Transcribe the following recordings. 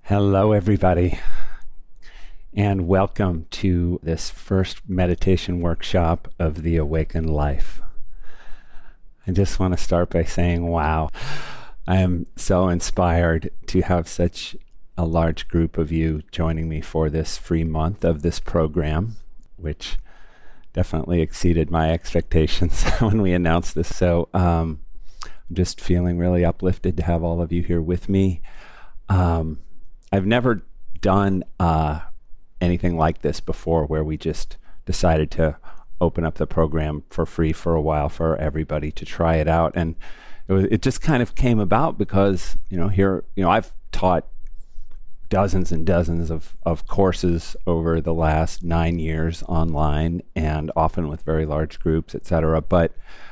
Hello, everybody, and welcome to this first meditation workshop of the Awakened Life. I just want to start by saying, wow, I am so inspired to have such a large group of you joining me for this free month of this program, which definitely exceeded my expectations when we announced this. So I'm just feeling really uplifted to have all of you here with me. I've never done anything like this before, where we just decided to open up the program for free for a while for everybody to try it out. And it just kind of came about because, I've taught dozens and dozens of courses over the last 9 years online, and often with very large groups, et cetera. But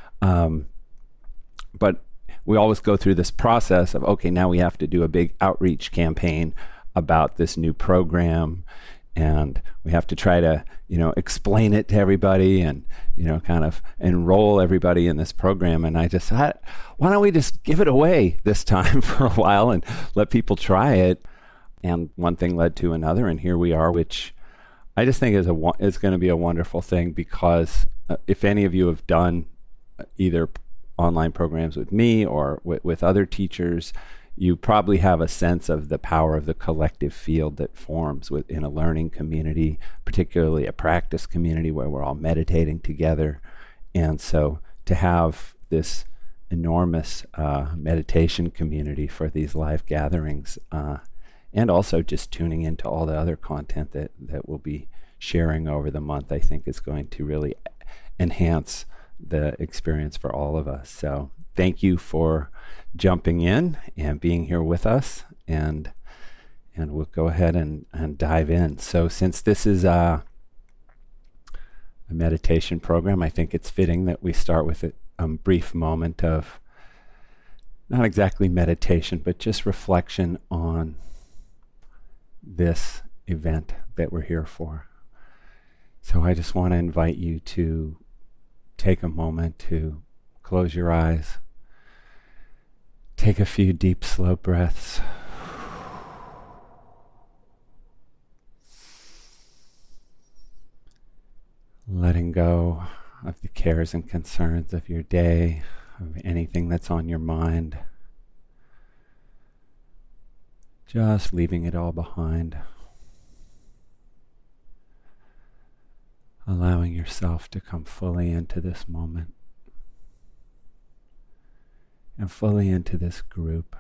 we always go through this process of, okay, now we have to do a big outreach campaign about this new program, and we have to try to, explain it to everybody and, kind of enroll everybody in this program. And I just thought, why don't we just give it away this time for a while and let people try it? And one thing led to another, and here we are, which I just think is going to be a wonderful thing, because if any of you have done either online programs with me or with other teachers, you probably have a sense of the power of the collective field that forms within a learning community, particularly a practice community where we're all meditating together. And so to have this enormous meditation community for these live gatherings, and also just tuning into all the other content that we'll be sharing over the month, I think is going to really enhance the experience for all of us. So thank you for jumping in and being here with us, and we'll go ahead and dive in. So since this is a meditation program, I think it's fitting that we start with a brief moment of not exactly meditation, but just reflection on this event that we're here for. So I just want to invite you to take a moment to close your eyes, take a few deep, slow breaths. Letting go of the cares and concerns of your day, of anything that's on your mind. Just leaving it all behind. Allowing yourself to come fully into this moment and fully into this group.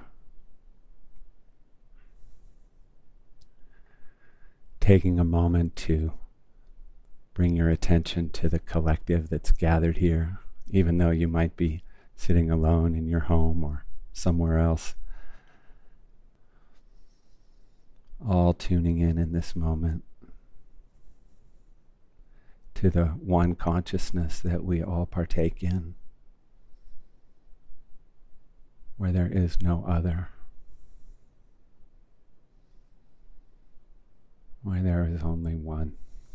Taking a moment to bring your attention to the collective that's gathered here, even though you might be sitting alone in your home or somewhere else. All tuning in this moment to the one consciousness that we all partake in, where there is no other, where there is only one.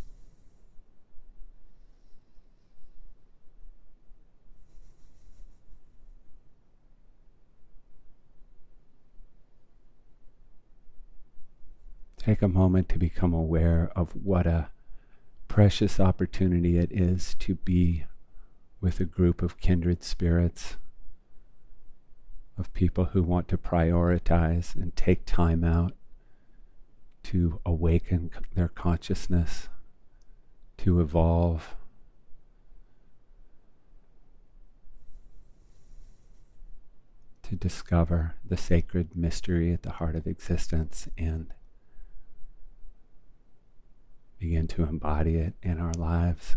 Take a moment to become aware of what a precious opportunity it is to be with a group of kindred spirits, of people who want to prioritize and take time out to awaken their consciousness, to evolve, to discover the sacred mystery at the heart of existence and begin to embody it in our lives.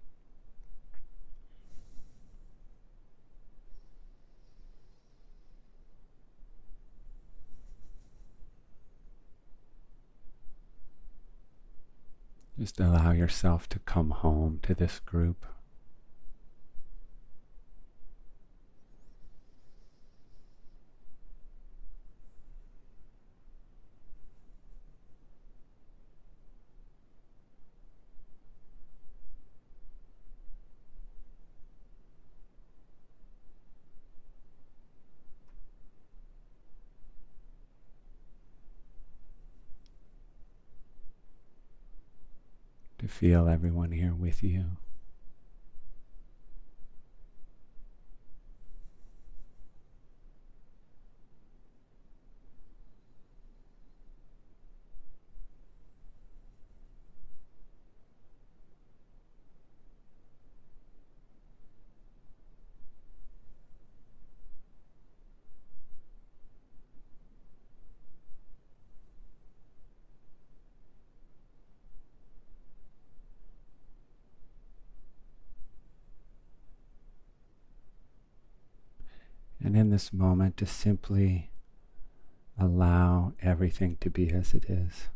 Just allow yourself to come home to this group. to feel everyone here with you. And in this moment, to simply allow everything to be as it is.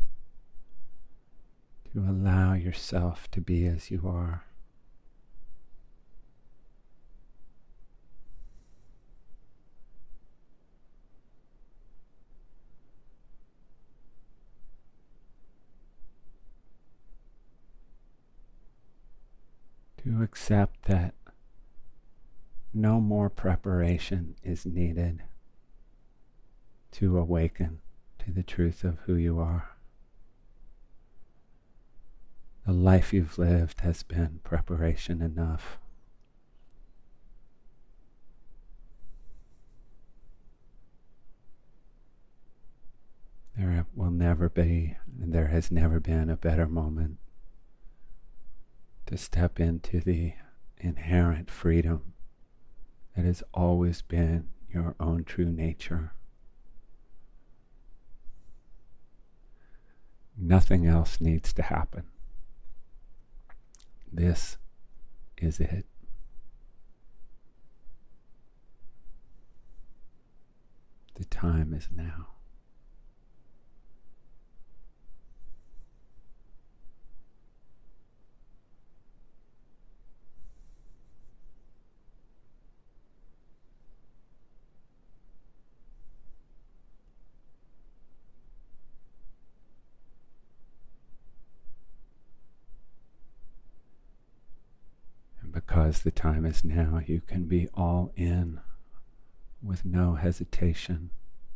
To allow yourself to be as you are. To accept that no more preparation is needed to awaken to the truth of who you are. The life you've lived has been preparation enough. There will never be, and there has never been, a better moment to step into the inherent freedom that has always been your own true nature. Nothing else needs to happen. This is it. The time is now. Because the time is now, you can be all in with no hesitation.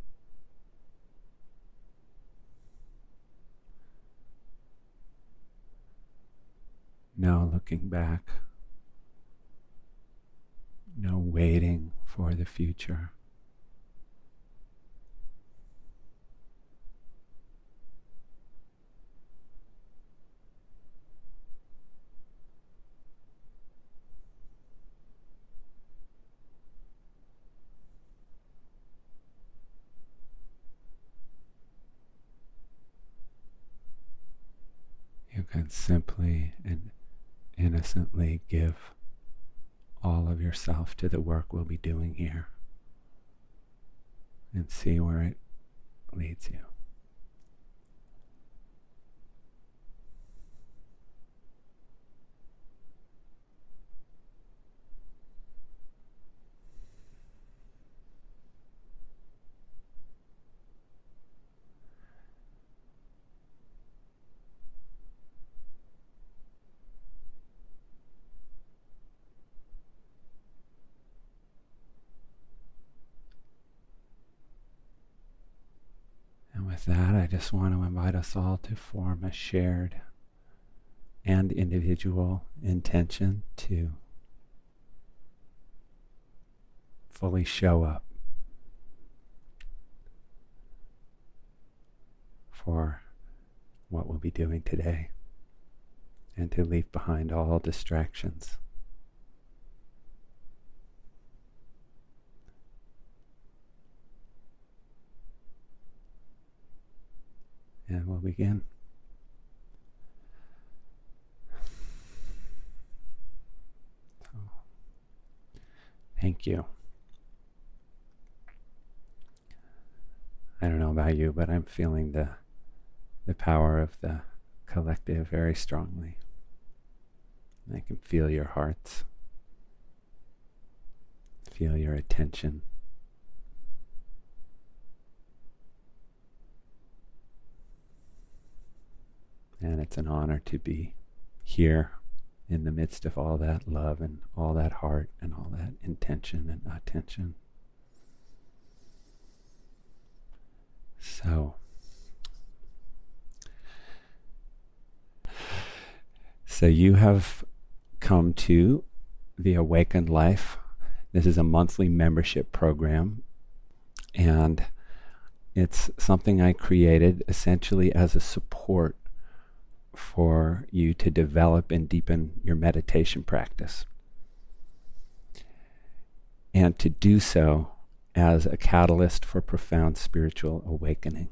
No looking back. No waiting for the future. You can simply and innocently give all of yourself to the work we'll be doing here and see where it leads you. With that, I just want to invite us all to form a shared and individual intention to fully show up for what we'll be doing today and to leave behind all distractions. And we'll begin. So, thank you. I don't know about you, but I'm feeling the power of the collective very strongly. I can feel your hearts, feel your attention. And it's an honor to be here in the midst of all that love and all that heart and all that intention and attention. So, So you have come to the Awakened Life. This is a monthly membership program, and it's something I created essentially as a support for you to develop and deepen your meditation practice, and to do so as a catalyst for profound spiritual awakening.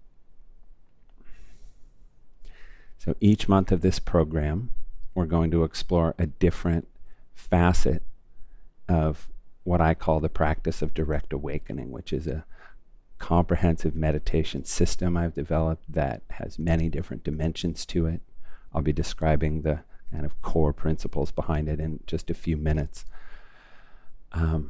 So each month of this program, we're going to explore a different facet of what I call the practice of direct awakening, which is a comprehensive meditation system I've developed that has many different dimensions to it. I'll be describing the kind of core principles behind it in just a few minutes. But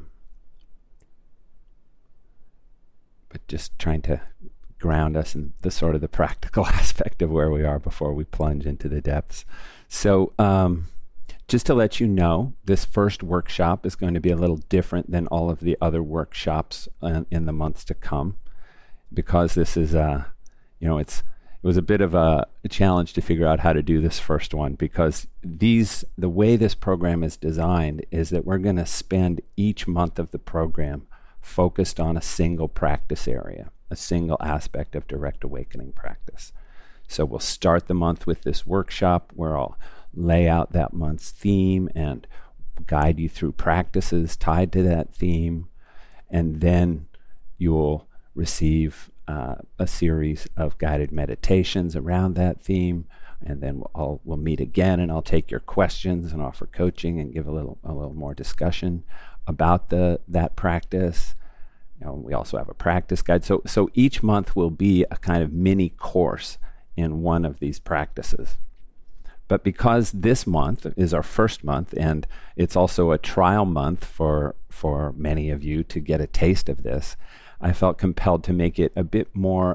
just trying to ground us in the sort of the practical aspect of where we are before we plunge into the depths. So just to let you know, this first workshop is going to be a little different than all of the other workshops in the months to come, because this is it was a bit of a challenge to figure out how to do this first one, because the way this program is designed is that we're going to spend each month of the program focused on a single practice area, a single aspect of direct awakening practice. So we'll start the month with this workshop where I'll lay out that month's theme and guide you through practices tied to that theme, and then you'll receive a series of guided meditations around that theme, and then we'll meet again, and I'll take your questions and offer coaching and give a little more discussion about that practice. We also have a practice guide. So each month will be a kind of mini course in one of these practices. But because this month is our first month, and it's also a trial month for many of you to get a taste of this, I felt compelled to make it a bit more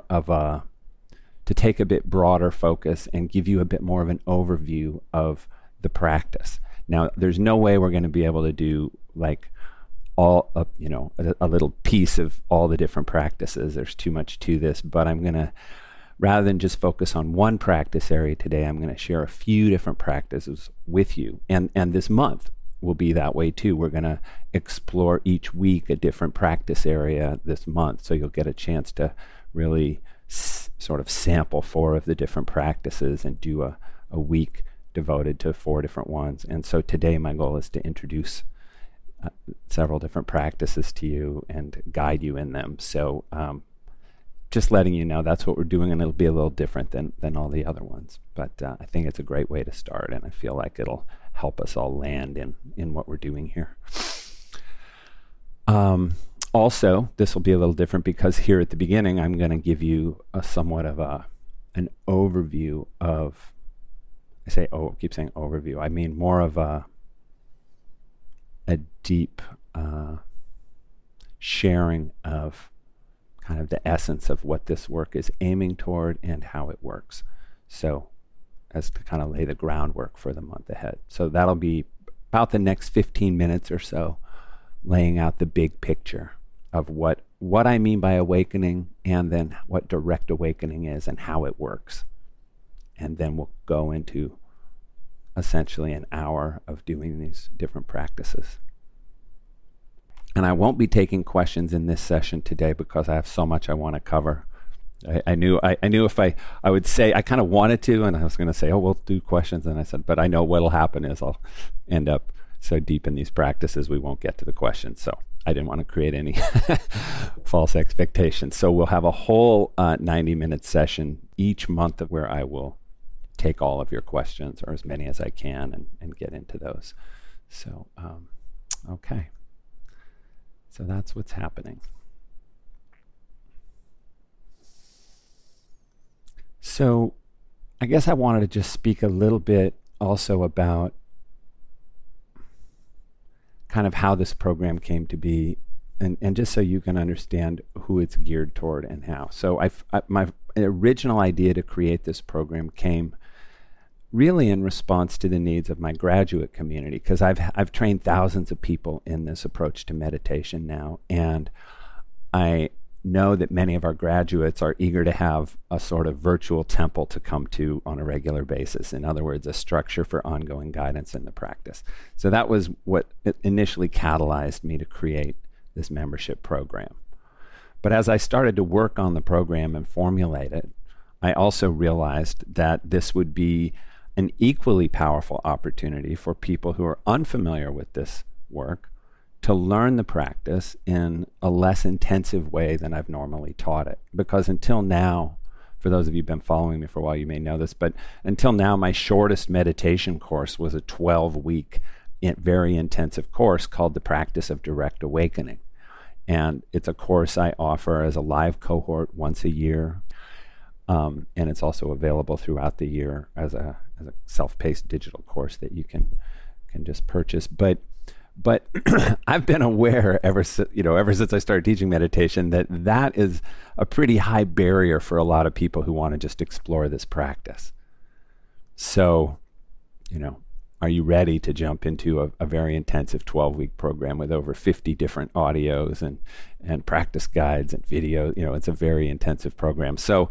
to take a bit broader focus and give you a bit more of an overview of the practice. Now, there's no way we're going to be able to do like a little piece of all the different practices. There's too much to this, but I'm going to, rather than just focus on one practice area today, I'm going to share a few different practices with you. And this month will be that way too. We're going to explore each week a different practice area this month. So you'll get a chance to really sort of sample 4 of the different practices and do a week devoted to 4 different ones. And so today my goal is to introduce several different practices to you and guide you in them. So just letting you know that's what we're doing, and it'll be a little different than all the other ones. But I think it's a great way to start, and I feel like it'll help us all land in what we're doing here. Also, this will be a little different because here at the beginning, I'm going to give you a somewhat of an overview of, I keep saying overview, I mean more of a deep sharing of kind of the essence of what this work is aiming toward and how it works. So as to kind of lay the groundwork for the month ahead. So that'll be about the next 15 minutes or so, laying out the big picture of what I mean by awakening, and then what direct awakening is and how it works. And then we'll go into essentially an hour of doing these different practices. And I won't be taking questions in this session today because I have so much I want to cover. I knew if I would say, I kind of wanted to, and I was going to say, we'll do questions. And I said, but I know what'll happen is I'll end up so deep in these practices we won't get to the questions. So I didn't want to create any false expectations. So we'll have a whole 90-minute session each month where I will take all of your questions, or as many as I can, and get into those. So, okay. So that's what's happening. So I guess I wanted to just speak a little bit also about kind of how this program came to be, and just so you can understand who it's geared toward and how. So my original idea to create this program came really in response to the needs of my graduate community, because I've trained thousands of people in this approach to meditation now, and I know that many of our graduates are eager to have a sort of virtual temple to come to on a regular basis. In other words, a structure for ongoing guidance in the practice. So that was what initially catalyzed me to create this membership program. But as I started to work on the program and formulate it, I also realized that this would be an equally powerful opportunity for people who are unfamiliar with this work to learn the practice in a less intensive way than I've normally taught it. Because until now, for those of you who've been following me for a while, you may know this, but until now, my shortest meditation course was a 12-week, very intensive course called The Practice of Direct Awakening. And it's a course I offer as a live cohort once a year. And it's also available throughout the year as a self-paced digital course that you can just purchase. But I've been aware ever since I started teaching meditation that is a pretty high barrier for a lot of people who want to just explore this practice. So, are you ready to jump into a very intensive 12-week program with over 50 different audios and practice guides and video? It's a very intensive program. So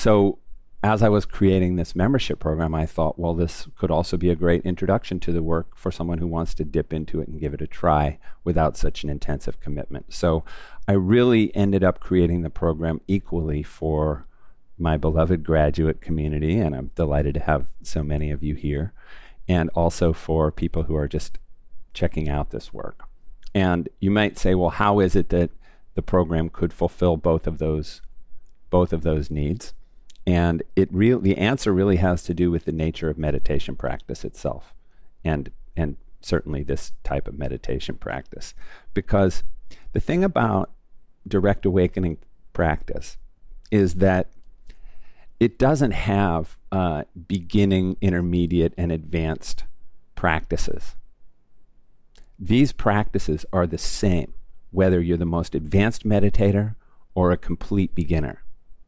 as I was creating this membership program, I thought, well, this could also be a great introduction to the work for someone who wants to dip into it and give it a try without such an intensive commitment. So I really ended up creating the program equally for my beloved graduate community, and I'm delighted to have so many of you here, and also for people who are just checking out this work. And you might say, well, how is it that the program could fulfill both of those needs? And the answer really has to do with the nature of meditation practice itself, and certainly this type of meditation practice. Because the thing about direct awakening practice is that it doesn't have beginning, intermediate, and advanced practices. These practices are the same, whether you're the most advanced meditator or a complete beginner.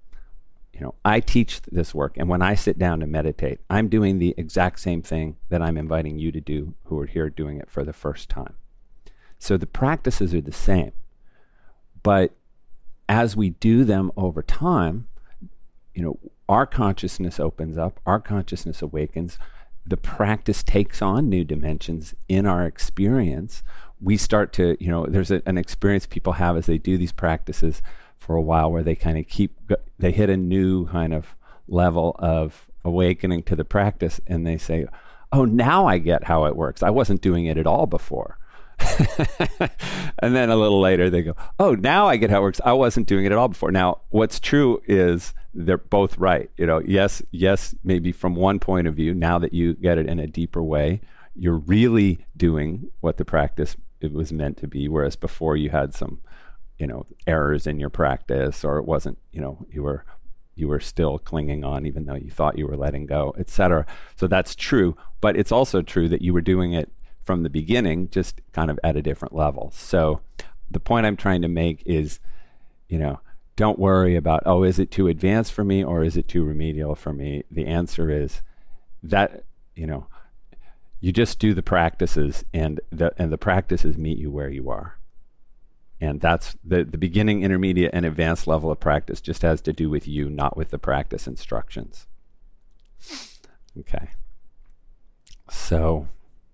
I teach this work, and when I sit down to meditate, I'm doing the exact same thing that I'm inviting you to do who are here doing it for the first time. So the practices are the same, but as we do them over time, our consciousness opens up, our consciousness awakens, the practice takes on new dimensions in our experience. We start to, there's an experience people have as they do these practices for a while where they kind of they hit a new kind of level of awakening to the practice, and they say, oh, now I get how it works. I wasn't doing it at all before. And then a little later they go, oh, now I get how it works. I wasn't doing it at all before. Now, what's true is they're both right. Yes, maybe from one point of view, now that you get it in a deeper way, you're really doing what the practice it was meant to be, whereas before you had some errors in your practice, or it wasn't, you were still clinging on even though you thought you were letting go, etc. So that's true, but it's also true that you were doing it from the beginning, just kind of at a different level. So the point I'm trying to make is, don't worry about, oh, is it too advanced for me or is it too remedial for me? The answer is that, you just do the practices, and the practices meet you where you are. And that's the beginning, intermediate, and advanced level of practice just has to do with you, not with the practice instructions. Okay. So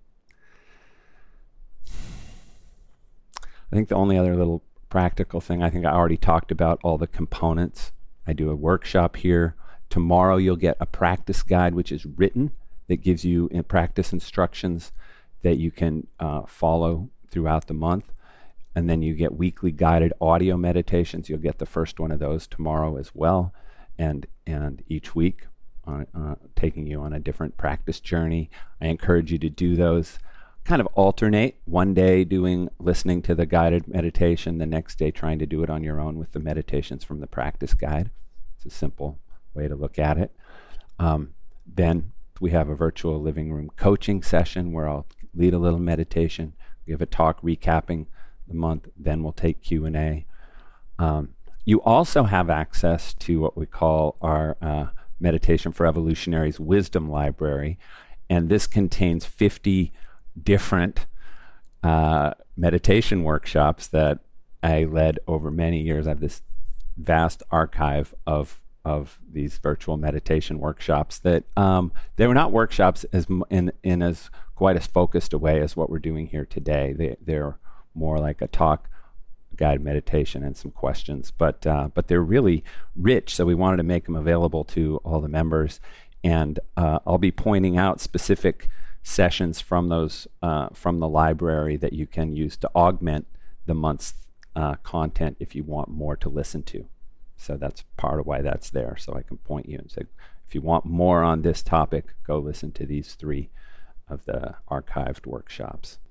I think the only other little practical thing, I think I already talked about all the components. I do a workshop here. Tomorrow you'll get a practice guide, which is written, that gives you practice instructions that you can follow throughout the month. And then you get weekly guided audio meditations. You'll get the first one of those tomorrow as well. And each week, taking you on a different practice journey. I encourage you to do those. Kind of alternate. One day listening to the guided meditation, the next day trying to do it on your own with the meditations from the practice guide. It's a simple way to look at it. Then we have a virtual living room coaching session where I'll lead a little meditation, give a talk recapping the month, then we'll take Q&A. You also have access to what we call our Meditation for Evolutionaries Wisdom Library, and this contains 50 different meditation workshops that I led over many years. I have this vast archive of these virtual meditation workshops that they were not workshops in as quite as focused a way as what we're doing here today. They're more like a talk, guided meditation, and some questions, but they're really rich. So we wanted to make them available to all the members, and I'll be pointing out specific sessions from those from the library that you can use to augment the month's content if you want more to listen to. So that's part of why that's there. So I can point you and say, if you want more on this topic, go listen to these 3 of the archived workshops.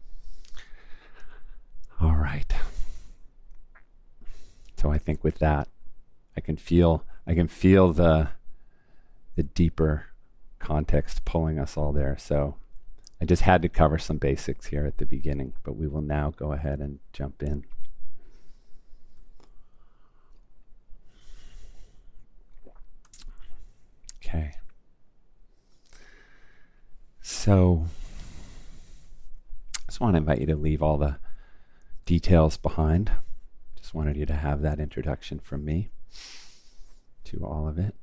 All right. So I think with that, I can feel the deeper context pulling us all there. So I just had to cover some basics here at the beginning, but we will now go ahead and jump in. Okay. So I just want to invite you to leave all the details behind. Just wanted you to have that introduction from me to all of it.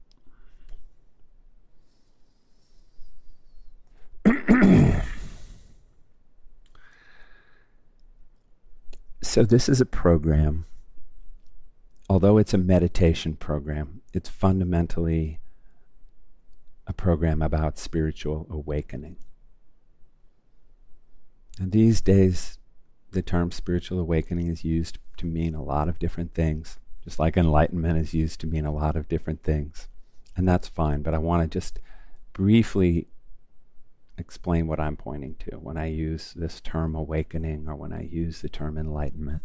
So this is a program, although it's a meditation program, it's fundamentally a program about spiritual awakening. And these days, the term spiritual awakening is used to mean a lot of different things, just like enlightenment is used to mean a lot of different things. And that's fine, but I want to just briefly explain what I'm pointing to when I use this term awakening or when I use the term enlightenment.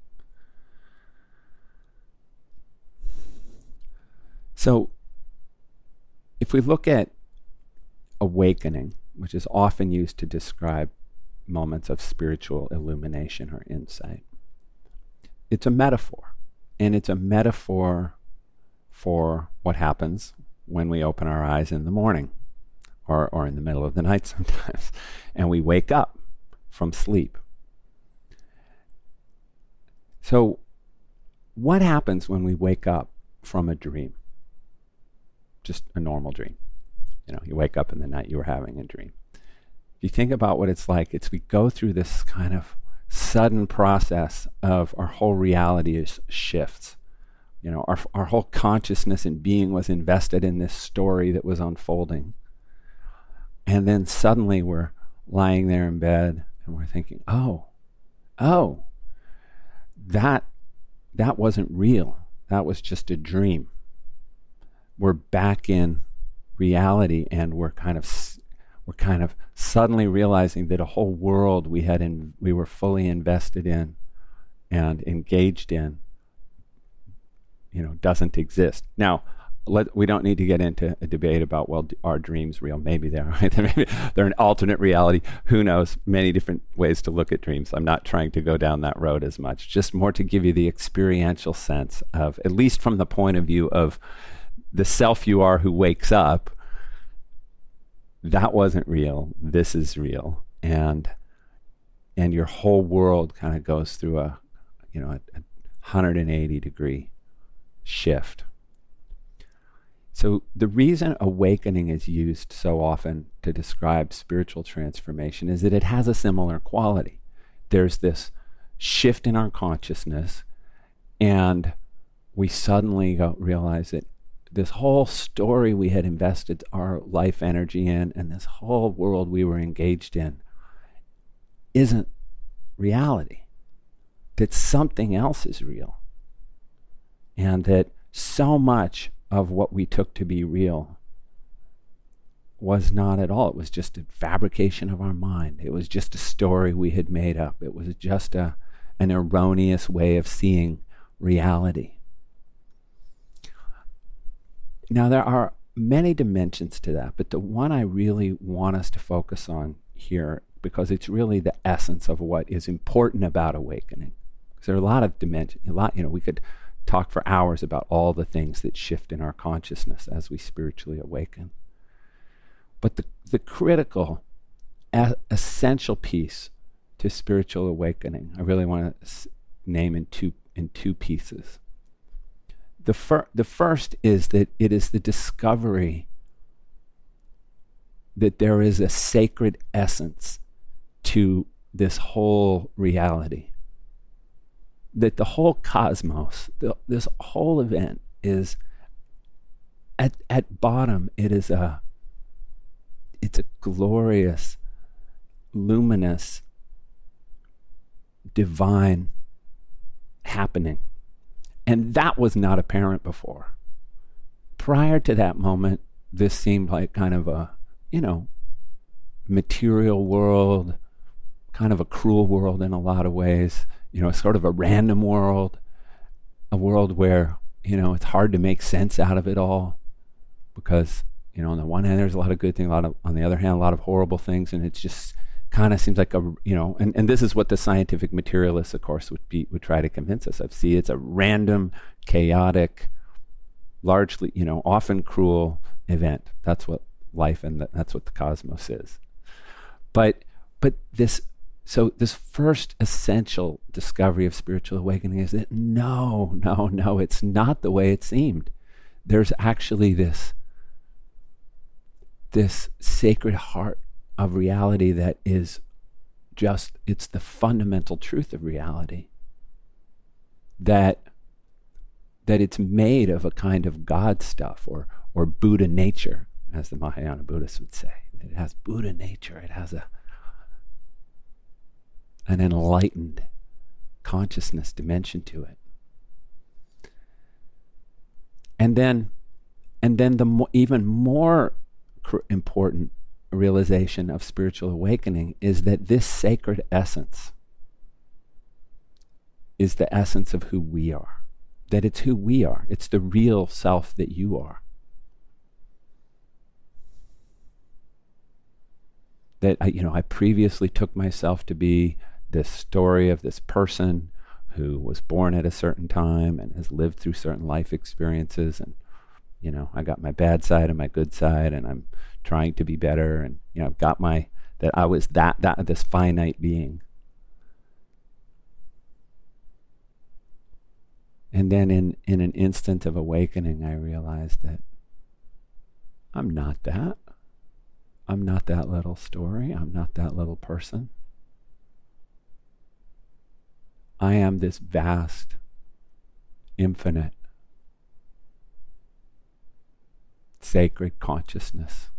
So, if we look at awakening, which is often used to describe moments of spiritual illumination or insight, it's a metaphor. And it's a metaphor for what happens when we open our eyes in the morning or in the middle of the night sometimes, and we wake up from sleep. So, what happens when we wake up from a dream? Just a normal dream. You know, you wake up in the night, you were having a dream. If you think about what it's like, we go through this kind of sudden process of our whole reality shifts. You know, our whole consciousness and being was invested in this story that was unfolding. And then suddenly we're lying there in bed and we're thinking, oh, that wasn't real. That was just a dream. We're back in reality, and we're kind of suddenly realizing that a whole world we were fully invested in and engaged in, doesn't exist. Now, we don't need to get into a debate about, well, are dreams real? Maybe they are. Maybe they're an alternate reality. Who knows? Many different ways to look at dreams. I'm not trying to go down that road as much. Just more to give you the experiential sense of, at least from the point of view of the self you are who wakes up, that wasn't real. This is real. And your whole world kind of goes through a 180-degree shift. So the reason awakening is used so often to describe spiritual transformation is that it has a similar quality. There's this shift in our consciousness, and we suddenly realize that this whole story we had invested our life energy in, and this whole world we were engaged in, isn't reality. That something else is real. And that so much of what we took to be real was not at all. It was just a fabrication of our mind. It was just a story we had made up. It was just an erroneous way of seeing reality. Now, there are many dimensions to that, but the one I really want us to focus on here, because it's really the essence of what is important about awakening. Because there are a lot of dimensions. We could talk for hours about all the things that shift in our consciousness as we spiritually awaken. But the critical, essential piece to spiritual awakening, I really want to name in two pieces. the first is that it is the discovery that there is a sacred essence to this whole reality. That the whole cosmos, this whole event is, at bottom, it's a glorious, luminous, divine happening. And that was not apparent before. Prior to that moment, this seemed like kind of a, material world, kind of a cruel world in a lot of ways, sort of a random world, a world where, it's hard to make sense out of it all because, on the one hand, there's a lot of good things, on the other hand, a lot of horrible things, and it just kind of seems like and this is what the scientific materialists, of course, would try to convince us of. See, it's a random, chaotic, largely, often cruel event. That's what life and that's what the cosmos is. But this first essential discovery of spiritual awakening is that no, it's not the way it seemed. There's actually this sacred heart of reality that is it's the fundamental truth of reality. That it's made of a kind of God stuff or Buddha nature, as the Mahayana Buddhists would say. It has Buddha nature. It has an enlightened consciousness dimension to it. And then the even more important realization of spiritual awakening is that this sacred essence is the essence of who we are. That it's who we are. It's the real self that you are. That I previously took myself to be this story of this person who was born at a certain time and has lived through certain life experiences, and I got my bad side and my good side, and I'm trying to be better, and I've got that I was this finite being. And then in an instant of awakening, I realized that I'm not that. I'm not that little story. I'm not that little person. I am this vast, infinite, sacred consciousness.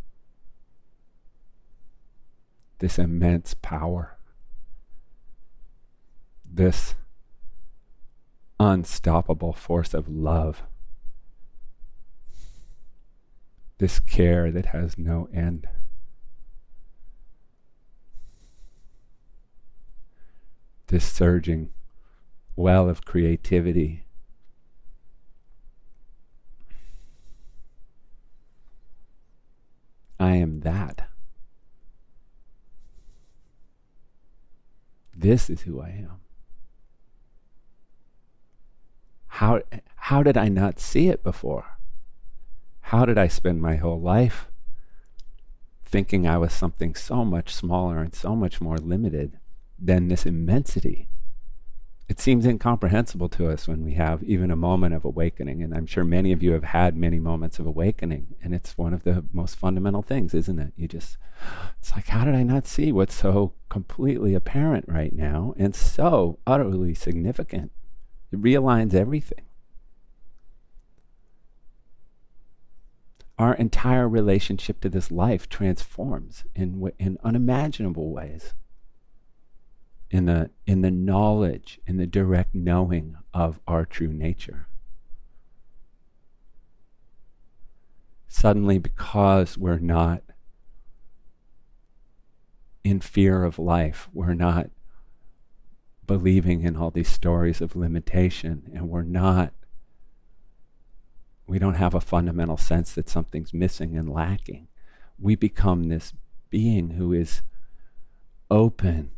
This immense power. This unstoppable force of love. This care that has no end. This surging well of creativity. I am that. This is who I am. How did I not see it before? How did I spend my whole life thinking I was something so much smaller and so much more limited than this immensity? It seems incomprehensible to us when we have even a moment of awakening, and I'm sure many of you have had many moments of awakening, and it's one of the most fundamental things, isn't it? It's like, how did I not see what's so completely apparent right now and so utterly significant? It realigns everything. Our entire relationship to this life transforms in unimaginable ways. In the knowledge, in the direct knowing of our true nature. Suddenly, because we're not in fear of life, we're not believing in all these stories of limitation, and we don't have a fundamental sense that something's missing and lacking. We become this being who is open,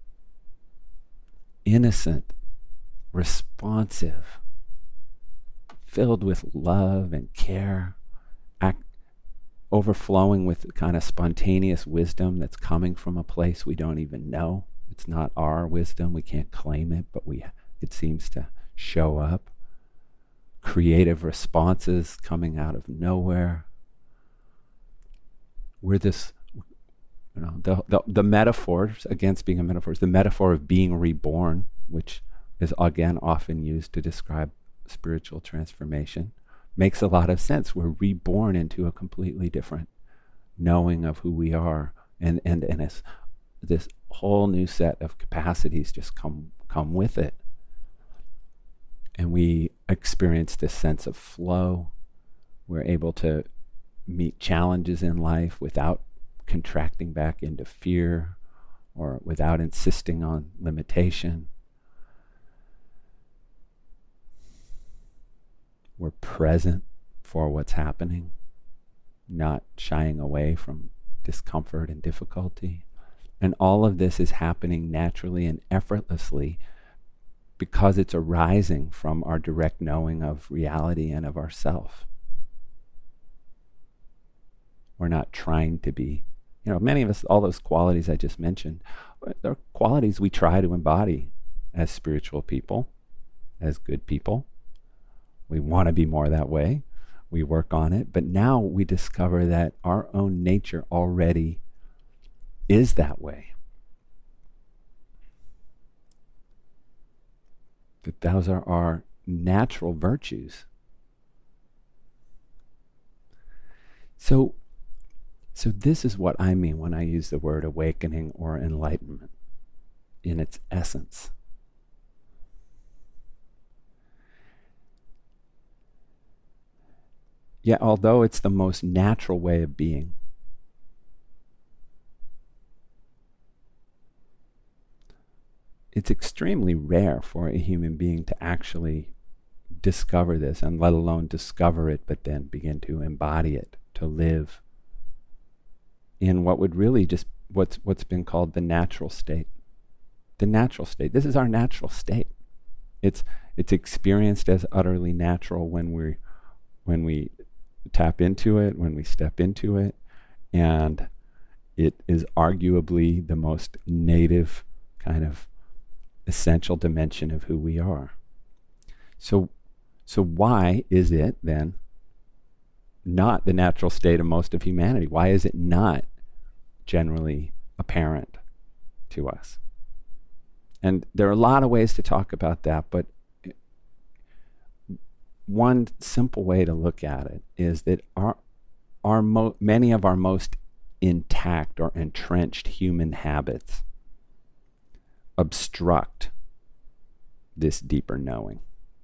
innocent, responsive, filled with love and care, overflowing with the kind of spontaneous wisdom that's coming from a place we don't even know. It's not our wisdom, we can't claim it, but it seems to show up. creative responses coming out of nowhere. We're this, the metaphors, against being a metaphor, is the metaphor of being reborn, which is again often used to describe spiritual transformation. Makes a lot of sense. We're reborn into a completely different knowing of who we are, and this whole new set of capacities just come with it. And we experience this sense of flow. We're able to meet challenges in life without contracting back into fear or without insisting on limitation. We're present for what's happening, not shying away from discomfort and difficulty. And all of this is happening naturally and effortlessly because it's arising from our direct knowing of reality and of ourself. We're not trying to be, many of us, all those qualities I just mentioned, they're qualities we try to embody as spiritual people, as good people. We want to be more that way. We work on it. But now we discover that our own nature already is that way. That those are our natural virtues. So this is what I mean when I use the word awakening or enlightenment in its essence. Yet, although it's the most natural way of being, it's extremely rare for a human being to actually discover this, and let alone discover it, but then begin to embody it, to live in what would really just what's been called the natural state. The natural state. This is our natural state. It's experienced as utterly natural when we tap into it, when we step into it, and it is arguably the most native kind of essential dimension of who we are. So why is it then not the natural state of most of humanity? Why is it not generally apparent to us? And there are a lot of ways to talk about that, but one simple way to look at it is that many of our most intact or entrenched human habits obstruct this deeper knowing.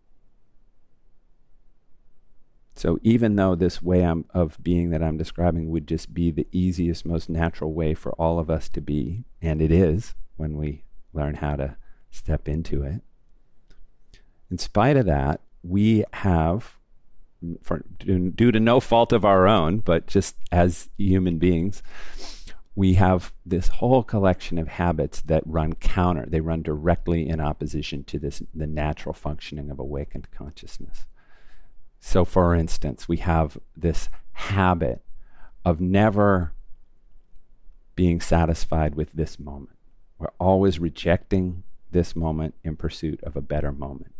So even though this way of being that I'm describing would just be the easiest, most natural way for all of us to be, and it is when we learn how to step into it, in spite of that, we have, due to no fault of our own, but just as human beings, we have this whole collection of habits that run counter. They run directly in opposition to the natural functioning of awakened consciousness. So, for instance, we have this habit of never being satisfied with this moment. We're always rejecting this moment in pursuit of a better moment.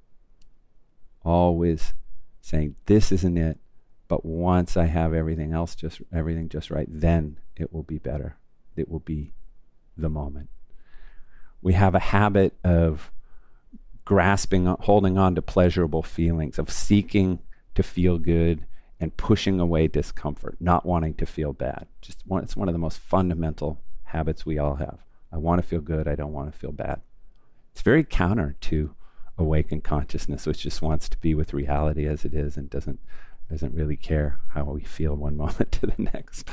Always saying, this isn't it, but once I have everything just right, then it will be better. It will be the moment. We have a habit of grasping, holding on to pleasurable feelings, of seeking to feel good and pushing away discomfort, not wanting to feel bad. It's one of the most fundamental habits we all have. I want to feel good, I don't want to feel bad. It's very counter to awakened consciousness, which just wants to be with reality as it is and doesn't really care how we feel one moment to the next.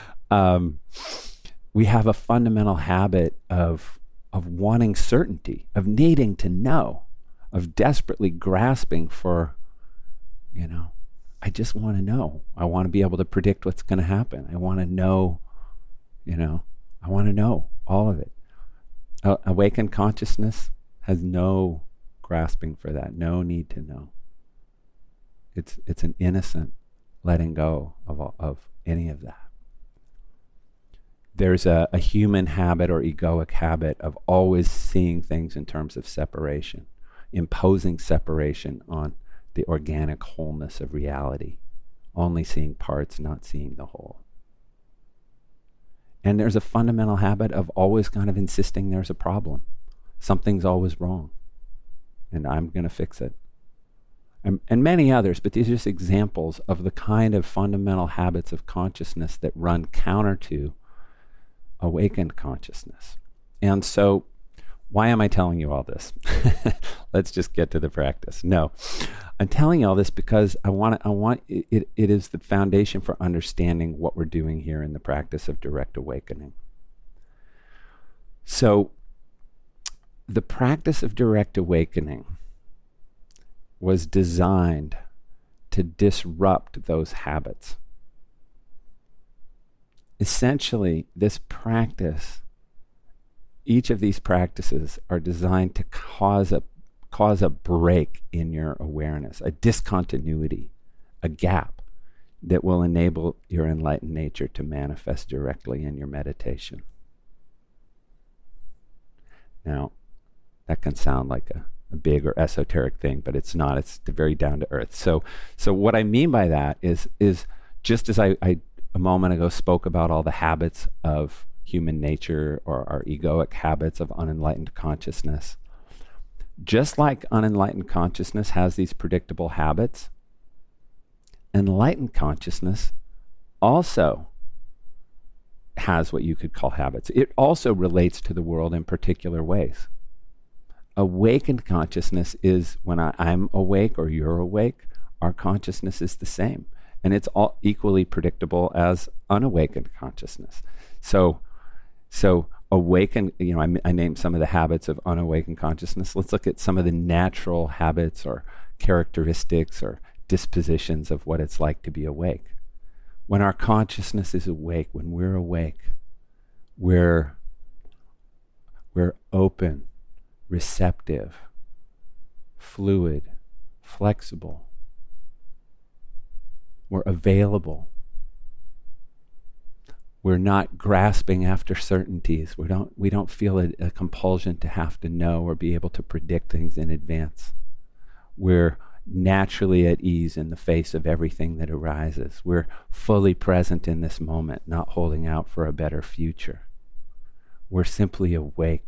We have a fundamental habit of wanting certainty, of needing to know, of desperately grasping for, I just want to know. I want to be able to predict what's going to happen. I want to know, I want to know all of it. Awakened consciousness has no grasping for that, no need to know. It's an innocent letting go of any of that. There's a human habit or egoic habit of always seeing things in terms of separation, imposing separation on the organic wholeness of reality, only seeing parts, not seeing the whole. And there's a fundamental habit of always kind of insisting there's a problem. Something's always wrong, and I'm going to fix it. And many others, but these are just examples of the kind of fundamental habits of consciousness that run counter to awakened consciousness. And so, why am I telling you all this? Let's just get to the practice. No, I'm telling you all this because I want it is the foundation for understanding what we're doing here in the practice of direct awakening. So, the practice of direct awakening was designed to disrupt those habits. Essentially, this practice, each of these practices are designed to cause a break in your awareness, a discontinuity, a gap that will enable your enlightened nature to manifest directly in your meditation. Now, that can sound like a big or esoteric thing, but it's not. It's very down to earth. So what I mean by that is just as I a moment ago spoke about all the habits of human nature or our egoic habits of unenlightened consciousness, just like unenlightened consciousness has these predictable habits, enlightened consciousness also has what you could call habits. It also relates to the world in particular ways. Awakened consciousness is when I'm awake or you're awake, our consciousness is the same. And it's all equally predictable as unawakened consciousness. So awakened, I named some of the habits of unawakened consciousness. Let's look at some of the natural habits or characteristics or dispositions of what it's like to be awake. When our consciousness is awake, when we're awake, we're open, receptive, fluid, flexible. We're available. We're not grasping after certainties. We don't feel a compulsion to have to know or be able to predict things in advance. We're naturally at ease in the face of everything that arises. We're fully present in this moment, not holding out for a better future. We're simply awake.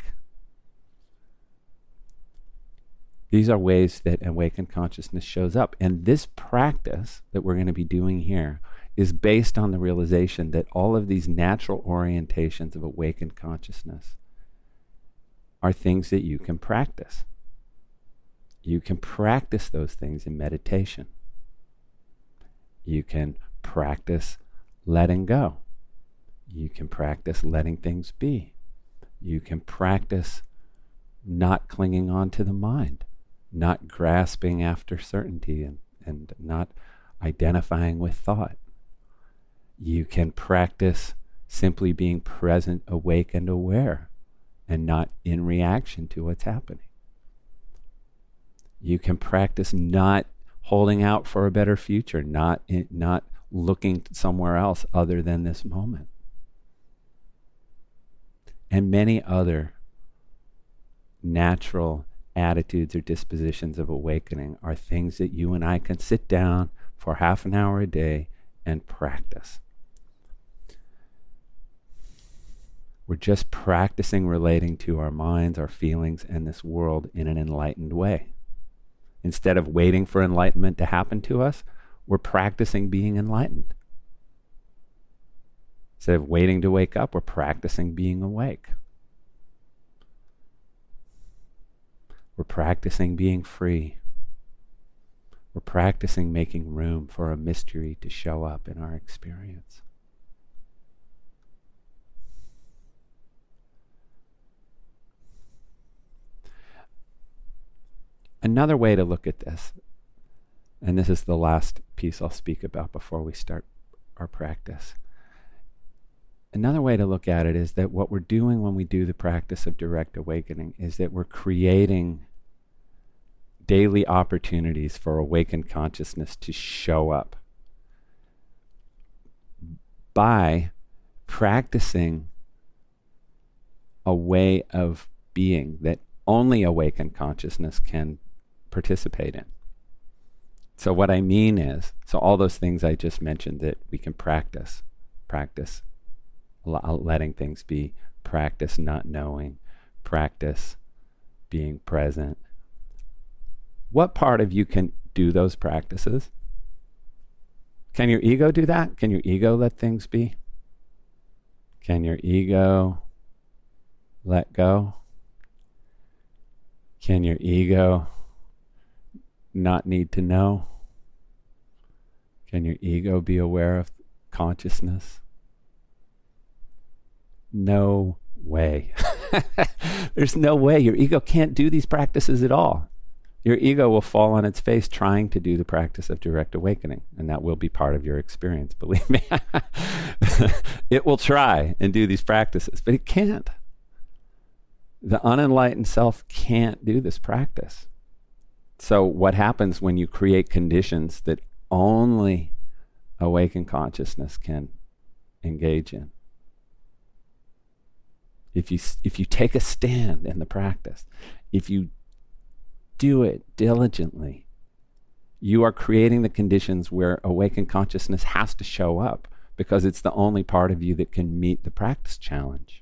These are ways that awakened consciousness shows up. And this practice that we're going to be doing here is based on the realization that all of these natural orientations of awakened consciousness are things that you can practice. You can practice those things in meditation. You can practice letting go. You can practice letting things be. You can practice not clinging on to the mind, not grasping after certainty and not identifying with thought. You can practice simply being present, awake, and aware, and not in reaction to what's happening. You can practice not holding out for a better future, not looking somewhere else other than this moment. And many other natural attitudes or dispositions of awakening are things that you and I can sit down for half an hour a day and practice. We're just practicing relating to our minds, our feelings, and this world in an enlightened way. Instead of waiting for enlightenment to happen to us, we're practicing being enlightened. Instead of waiting to wake up, we're practicing being awake. We're practicing being free. We're practicing making room for a mystery to show up in our experience. Another way to look at this, and this is the last piece I'll speak about before we start our practice. Another way to look at it is that what we're doing when we do the practice of direct awakening is that we're creating daily opportunities for awakened consciousness to show up by practicing a way of being that only awakened consciousness can participate in. So what I mean is, so all those things I just mentioned that we can practice letting things be, practice not knowing, practice being present. What part of you can do those practices? Can your ego do that? Can your ego let things be? Can your ego let go? Can your ego not need to know? Can your ego be aware of consciousness? No way. There's no way. Your ego can't do these practices at all. Your ego will fall on its face trying to do the practice of direct awakening, and that will be part of your experience, believe me. It will try and do these practices, but it can't. The unenlightened self can't do this practice. So what happens when you create conditions that only awakened consciousness can engage in? If you take a stand in the practice, if you do it diligently, you are creating the conditions where awakened consciousness has to show up, because it's the only part of you that can meet the practice challenge.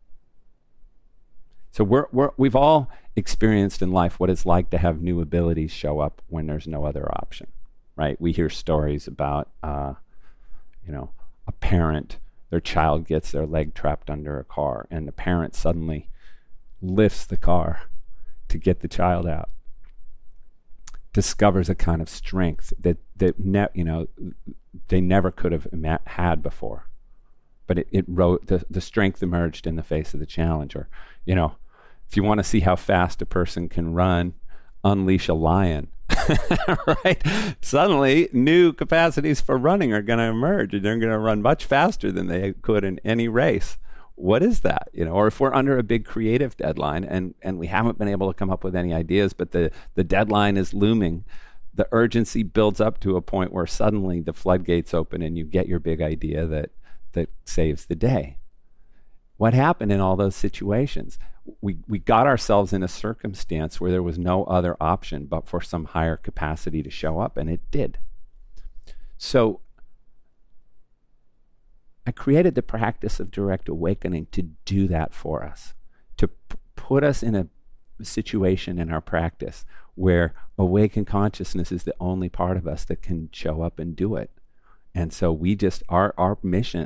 So we've all experienced in life what it's like to have new abilities show up when there's no other option, right? We hear stories about, a parent, their child gets their leg trapped under a car, and the parent suddenly lifts the car to get the child out. Discovers a kind of strength that they never could have had before, but the strength emerged in the face of the challenge. Or, if you want to see how fast a person can run, unleash a lion. Right? Suddenly, new capacities for running are going to emerge, and they're going to run much faster than they could in any race. What is that? Or if we're under a big creative deadline and we haven't been able to come up with any ideas, but the deadline is looming, the urgency builds up to a point where suddenly the floodgates open and you get your big idea that saves the day. What happened in all those situations? We got ourselves in a circumstance where there was no other option but for some higher capacity to show up, and it did. So I created the practice of direct awakening to do that for us, to put us in a situation in our practice where awakened consciousness is the only part of us that can show up and do it. And so we just, our mission,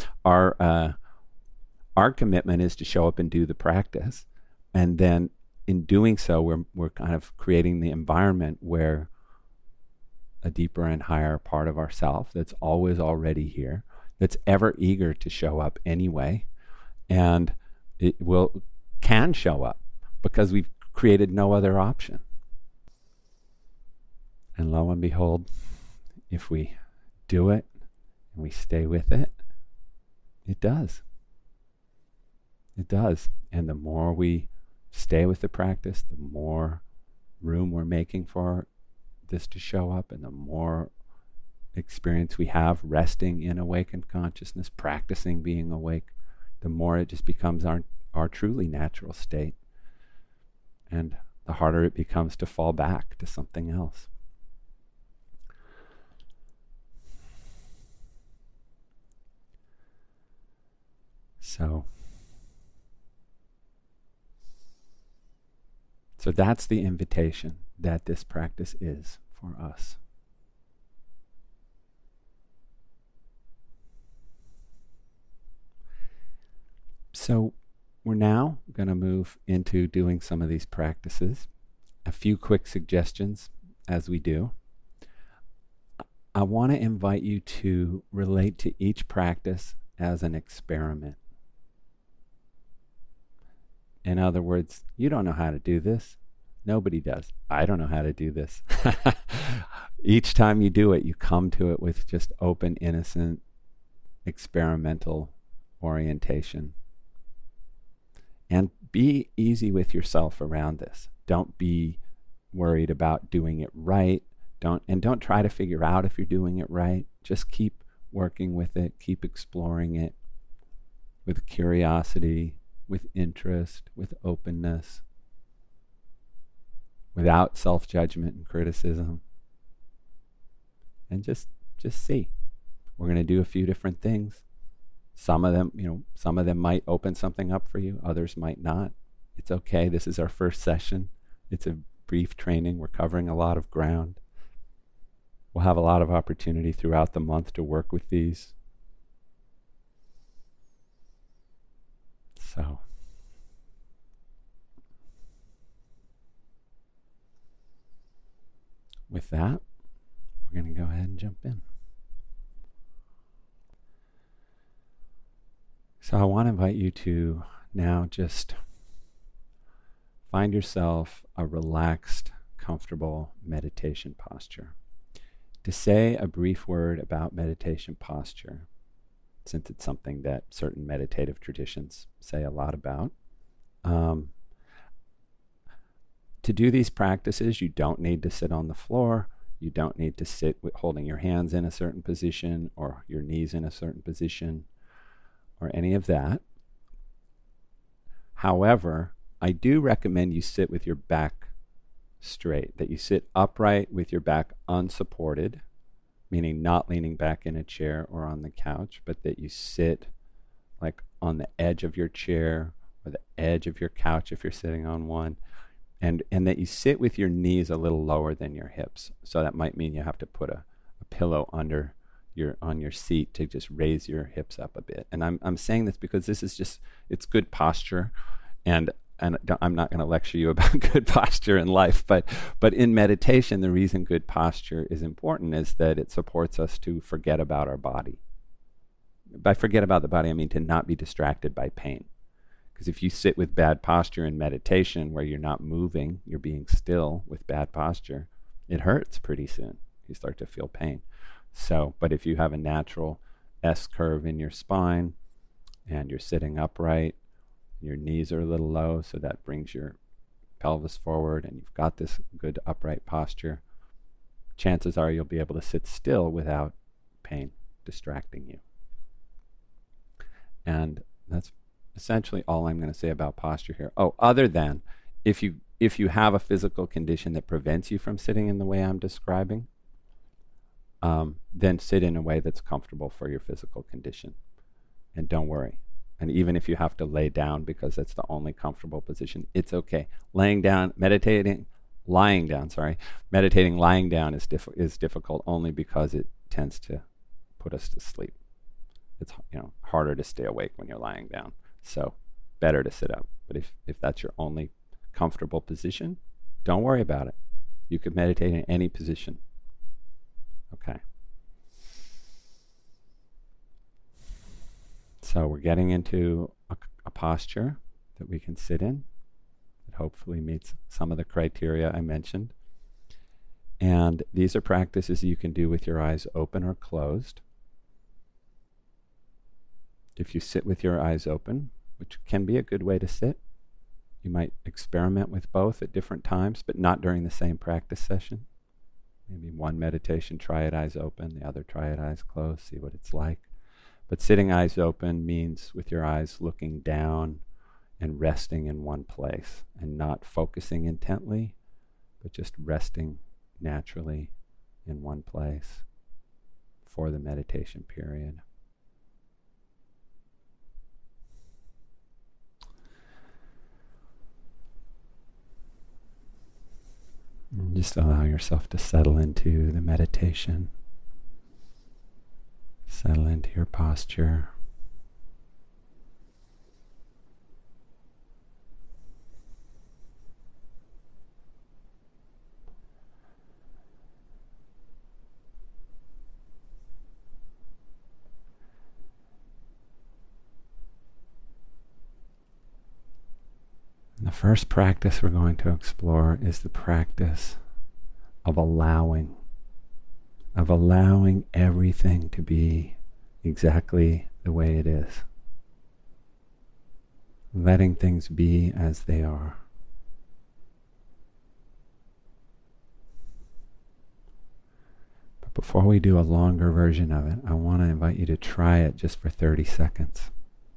our commitment is to show up and do the practice. And then in doing so, we're kind of creating the environment where a deeper and higher part of ourself that's always already here, that's ever eager to show up anyway, and it can show up because we've created no other option. And lo and behold, if we do it and we stay with it, it does. It does. And the more we stay with the practice, the more room we're making for this to show up, and the more experience we have resting in awakened consciousness, practicing being awake, the more it just becomes our truly natural state. And the harder it becomes to fall back to something else. So that's the invitation that this practice is for us. So we're now going to move into doing some of these practices. A few quick suggestions as we do. I want to invite you to relate to each practice as an experiment. In other words, you don't know how to do this. Nobody does. I don't know how to do this. Each time you do it, you come to it with just open, innocent, experimental orientation. And be easy with yourself around this. Don't be worried about doing it right. Don't try to figure out if you're doing it right. Just keep working with it. Keep exploring it with curiosity, with interest, with openness, without self-judgment and criticism. and just see. We're going to do a few different things. Some of them might open something up for you, others might not. It's okay. This is our first session. It's a brief training. We're covering a lot of ground. We'll have a lot of opportunity throughout the month to work with these. So, with that, we're going to go ahead and jump in. So I want to invite you to now just find yourself a relaxed, comfortable meditation posture. To say a brief word about meditation posture, since it's something that certain meditative traditions say a lot about. To do these practices, you don't need to sit on the floor. You don't need to sit holding your hands in a certain position or your knees in a certain position or any of that. However, I do recommend you sit with your back straight, that you sit upright with your back unsupported, meaning not leaning back in a chair or on the couch, but that you sit like on the edge of your chair or the edge of your couch if you're sitting on one, and that you sit with your knees a little lower than your hips. So that might mean you have to put a pillow under on your seat to just raise your hips up a bit. And I'm saying this because this is just, it's good posture, and I'm not going to lecture you about good posture in life, but in meditation, the reason good posture is important is that it supports us to forget about our body. By forget about the body, I mean to not be distracted by pain. Because if you sit with bad posture in meditation where you're not moving, you're being still with bad posture, it hurts pretty soon. You start to feel pain. So, but if you have a natural S curve in your spine and you're sitting upright, your knees are a little low, so that brings your pelvis forward and you've got this good upright posture, chances are you'll be able to sit still without pain distracting you. And that's essentially all I'm going to say about posture here. Oh, other than if you have a physical condition that prevents you from sitting in the way I'm describing, then sit in a way that's comfortable for your physical condition. And don't worry. And even if you have to lay down because that's the only comfortable position, it's okay. Meditating lying down is difficult only because it tends to put us to sleep. It's harder to stay awake when you're lying down. So better to sit up. But if that's your only comfortable position, don't worry about it. You could meditate in any position. Okay. So we're getting into a posture that we can sit in that hopefully meets some of the criteria I mentioned. And these are practices you can do with your eyes open or closed. If you sit with your eyes open, which can be a good way to sit, you might experiment with both at different times, but not during the same practice session. Maybe one meditation, try it eyes open, the other try it eyes closed, see what it's like. But sitting eyes open means with your eyes looking down and resting in one place and not focusing intently, but just resting naturally in one place for the meditation period. And just allow yourself to settle into the meditation. Settle into your posture. The first practice we're going to explore is the practice of allowing everything to be exactly the way it is. Letting things be as they are. But before we do a longer version of it, I want to invite you to try it just for 30 seconds.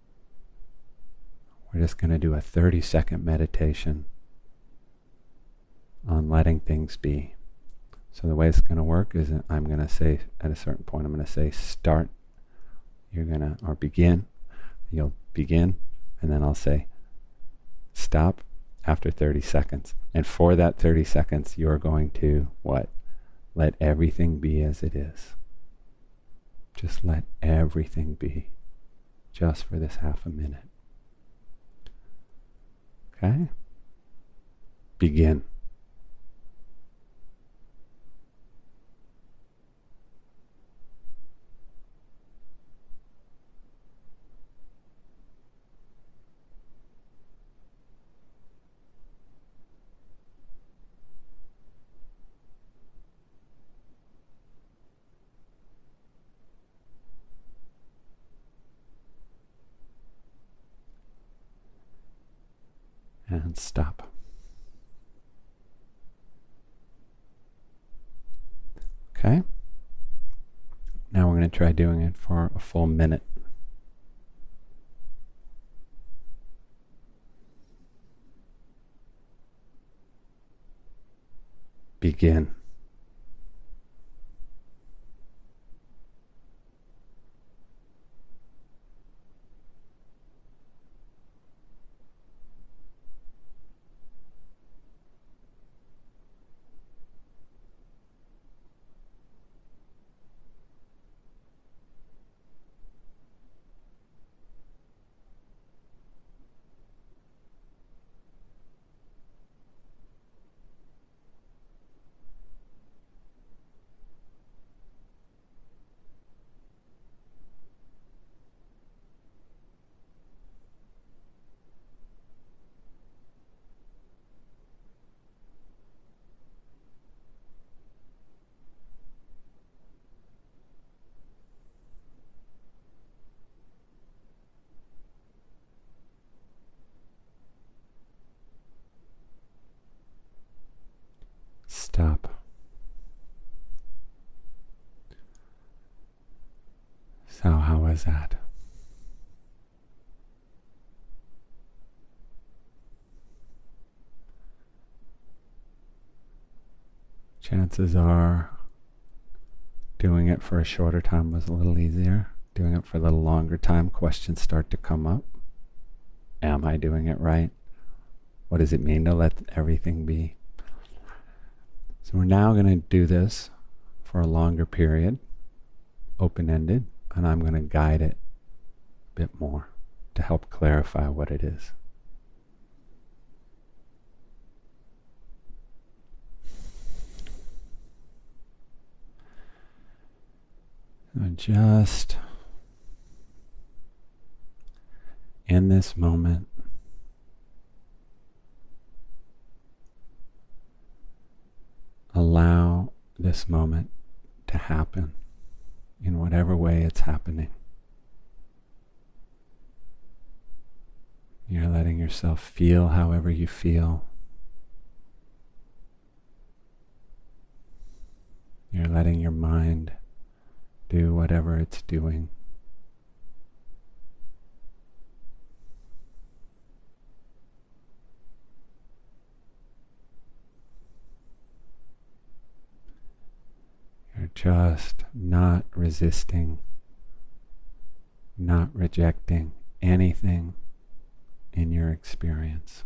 We're just going to do a 30-second meditation on letting things be. So the way it's going to work is I'm going to say at a certain point, I'm going to say start. You're going to, or begin. You'll begin, and then I'll say stop after 30 seconds. And for that 30 seconds, you're going to what? Let everything be as it is. Just let everything be. Just for this half a minute. Okay? Begin. And stop. Okay? Now we're going to try doing it for a full minute. Begin. Stop. So how was that? Chances are doing it for a shorter time was a little easier. Doing it for a little longer time, questions start to come up. Am I doing it right? What does it mean to let everything be? So we're now going to do this for a longer period, open-ended, and I'm going to guide it a bit more to help clarify what it is. So just in this moment, allow this moment to happen in whatever way it's happening. You're letting yourself feel however you feel. You're letting your mind do whatever it's doing. You're just not resisting, not rejecting anything in your experience.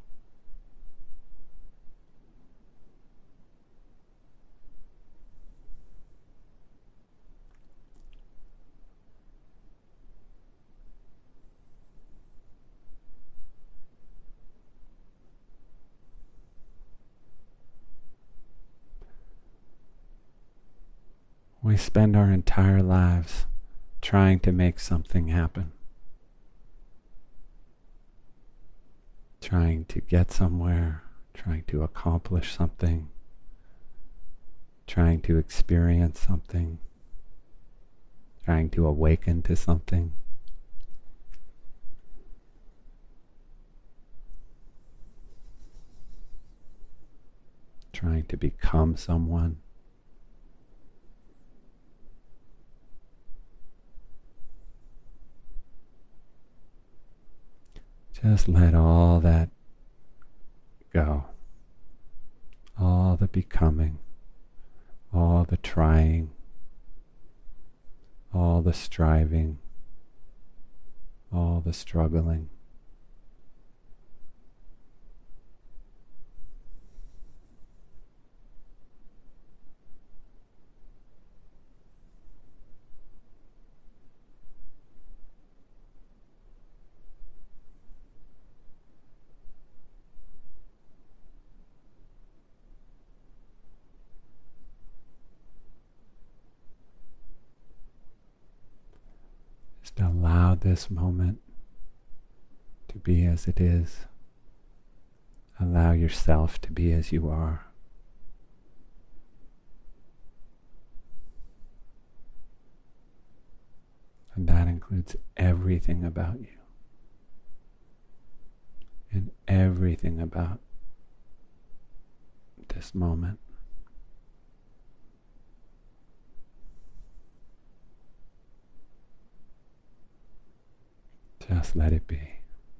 We spend our entire lives trying to make something happen, trying to get somewhere, trying to accomplish something, trying to experience something, trying to awaken to something. Trying to become someone. Just let all that go. All the becoming. all the trying, all the striving, all the struggling. Just allow this moment to be as it is. Allow yourself to be as you are. And that includes everything about you. And everything about this moment. Just let it be.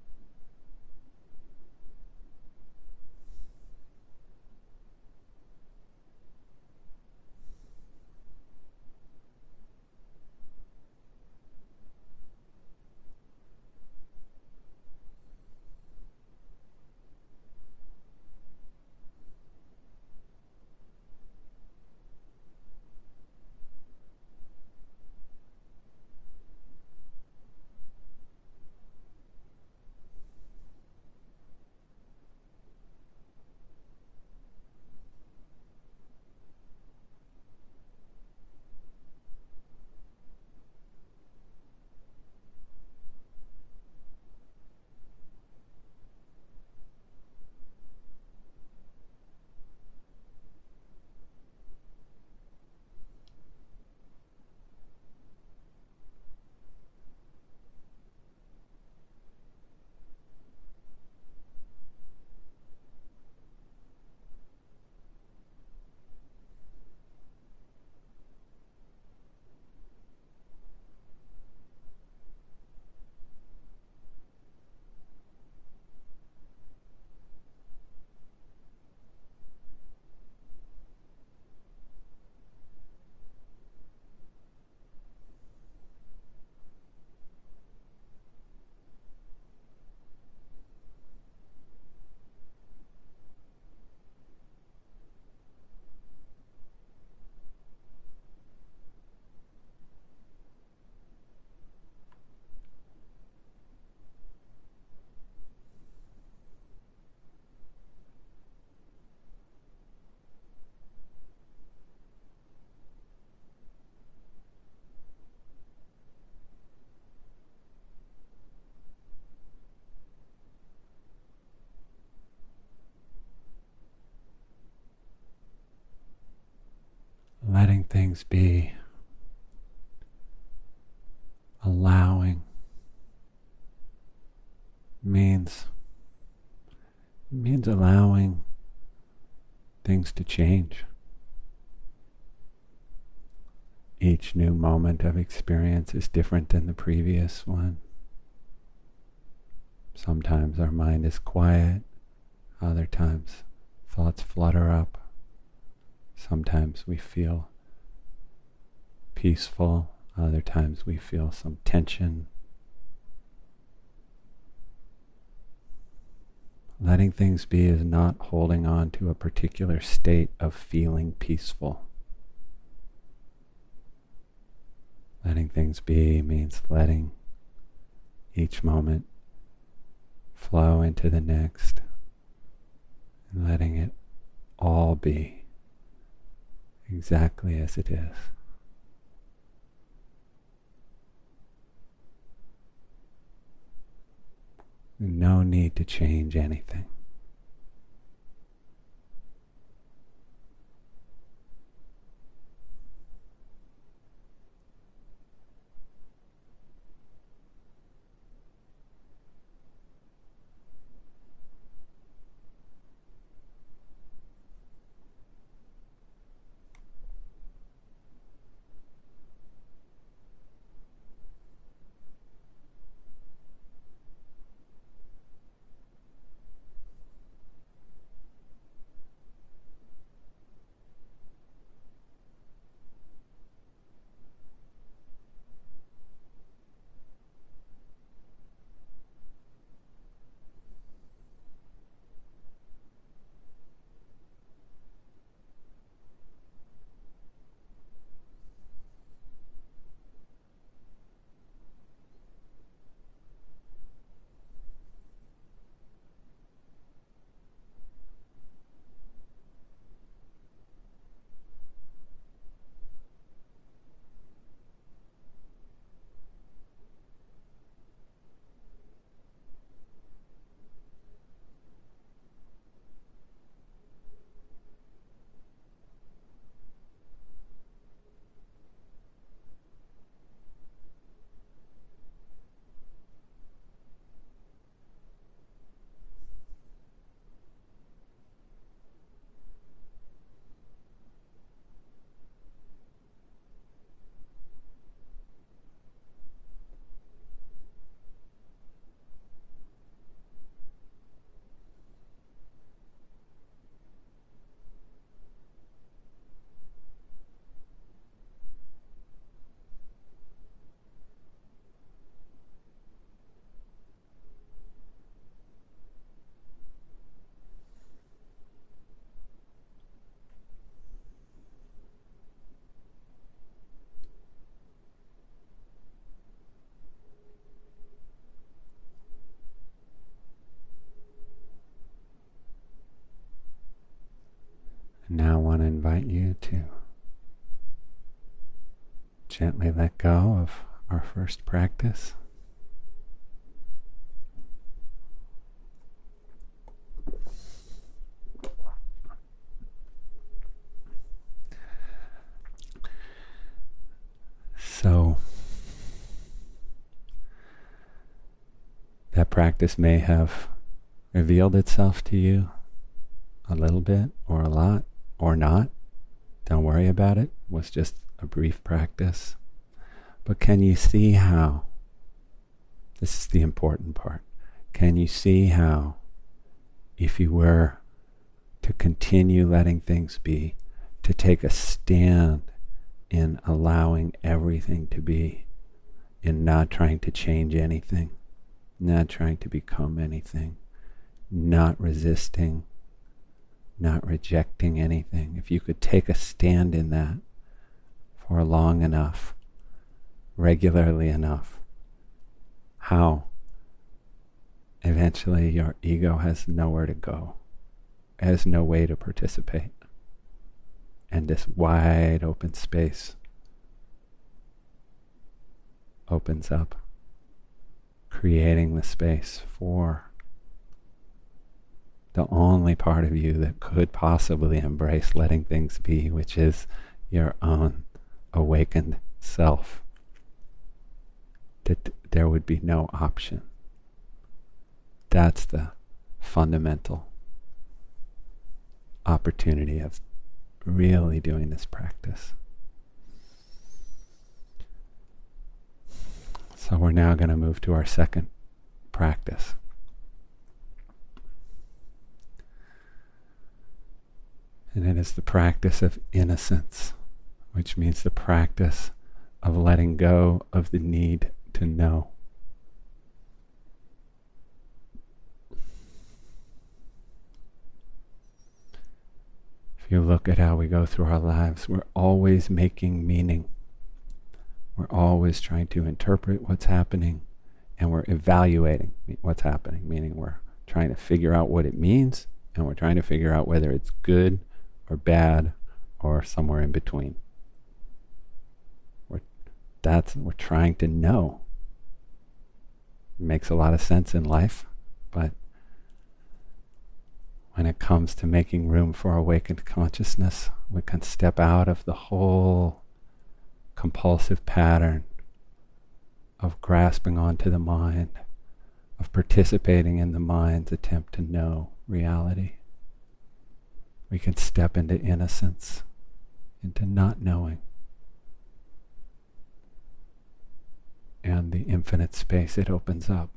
Letting things be, allowing means allowing things to change. Each new moment of experience is different than the previous one. Sometimes our mind is quiet, other times thoughts flutter up. Sometimes we feel peaceful, other times we feel some tension. Letting things be is not holding on to a particular state of feeling peaceful. Letting things be means letting each moment flow into the next and letting it all be exactly as it is. No need to change anything. Now I want to invite you to gently let go of our first practice. So that practice may have revealed itself to you a little bit or a lot or not. Don't worry about it. It was just a brief practice. But can you see how, this is the important part, can you see how if you were to continue letting things be, to take a stand in allowing everything to be, in not trying to change anything, not trying to become anything, not resisting, not rejecting anything. If you could take a stand in that for long enough, regularly enough, how eventually your ego has nowhere to go, has no way to participate. And this wide open space opens up, creating the space for the only part of you that could possibly embrace letting things be, which is your own awakened self. That there would be no option. That's the fundamental opportunity of really doing this practice. So we're now going to move to our second practice. And it is the practice of innocence, which means the practice of letting go of the need to know. If you look at how we go through our lives, we're always making meaning. We're always trying to interpret what's happening, and we're evaluating what's happening, meaning we're trying to figure out what it means, and we're trying to figure out whether it's good or bad or somewhere in between. We're trying to know. It makes a lot of sense in life, but when it comes to making room for awakened consciousness, we can step out of the whole compulsive pattern of grasping onto the mind, of participating in the mind's attempt to know reality. We can step into innocence, into not knowing, and the infinite space it opens up.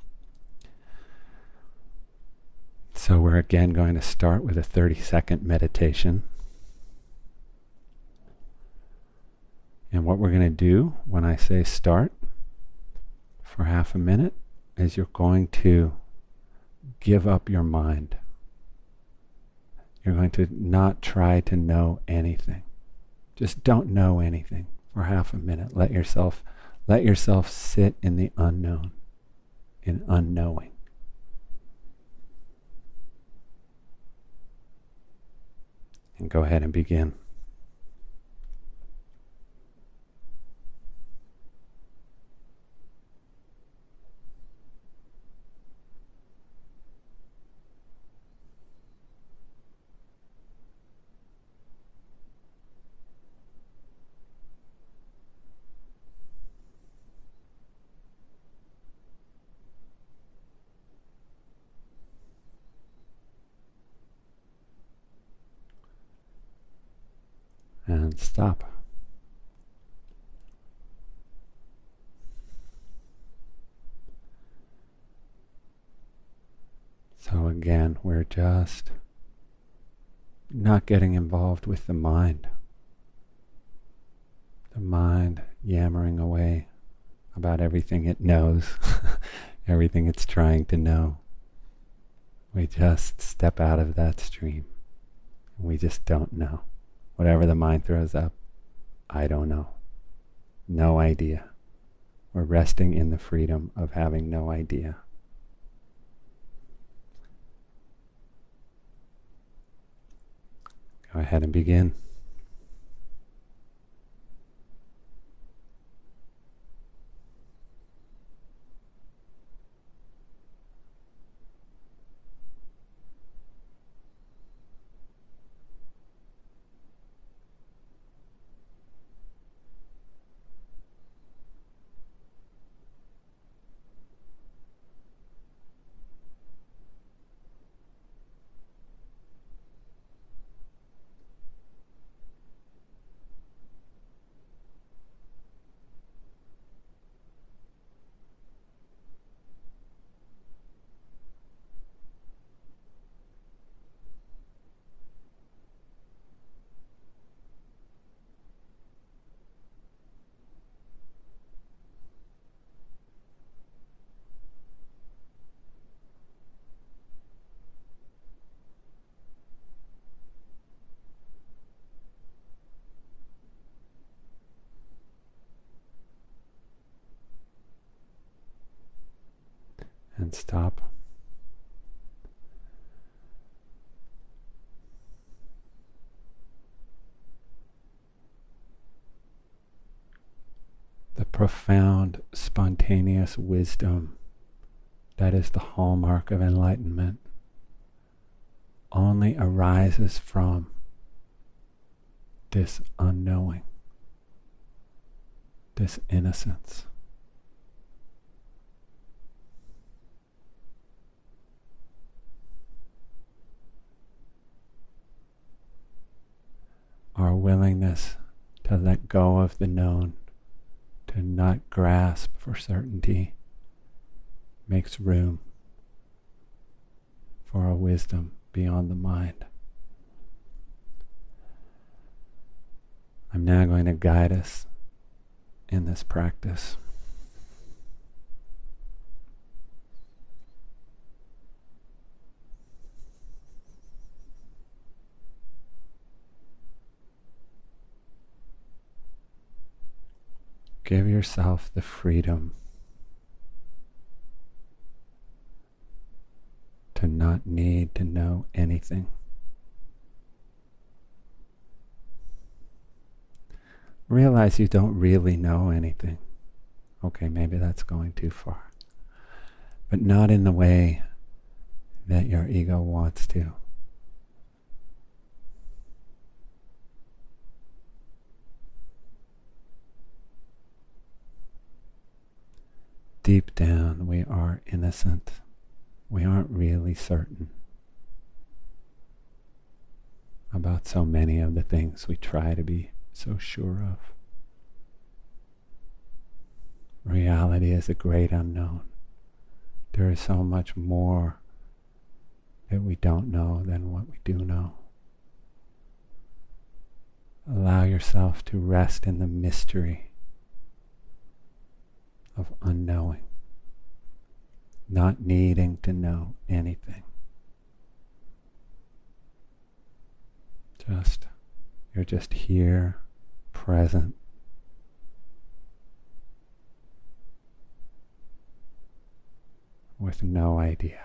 So we're again going to start with a 30-second meditation. And what we're going to do when I say start for half a minute is you're going to give up your mind. You're going to not try to know anything. Just don't know anything for half a minute. Let yourself sit in the unknown, in unknowing. And go ahead and begin. And stop. So again, we're just not getting involved with the mind. The mind yammering away about everything it knows, everything it's trying to know. We just step out of that stream. We just don't know. Whatever the mind throws up, I don't know. No idea. We're resting in the freedom of having no idea. Go ahead and begin. And stop. The profound, spontaneous wisdom that is the hallmark of enlightenment only arises from this unknowing, this innocence. Our willingness to let go of the known, to not grasp for certainty, makes room for a wisdom beyond the mind. I'm now going to guide us in this practice. Give yourself the freedom to not need to know anything. Realize you don't really know anything. Okay, maybe that's going too far. But not in the way that your ego wants to. Deep down, we are innocent. We aren't really certain about so many of the things we try to be so sure of. Reality is a great unknown. There is so much more that we don't know than what we do know. Allow yourself to rest in the mystery of unknowing, not needing to know anything. You're just here, present, with no idea.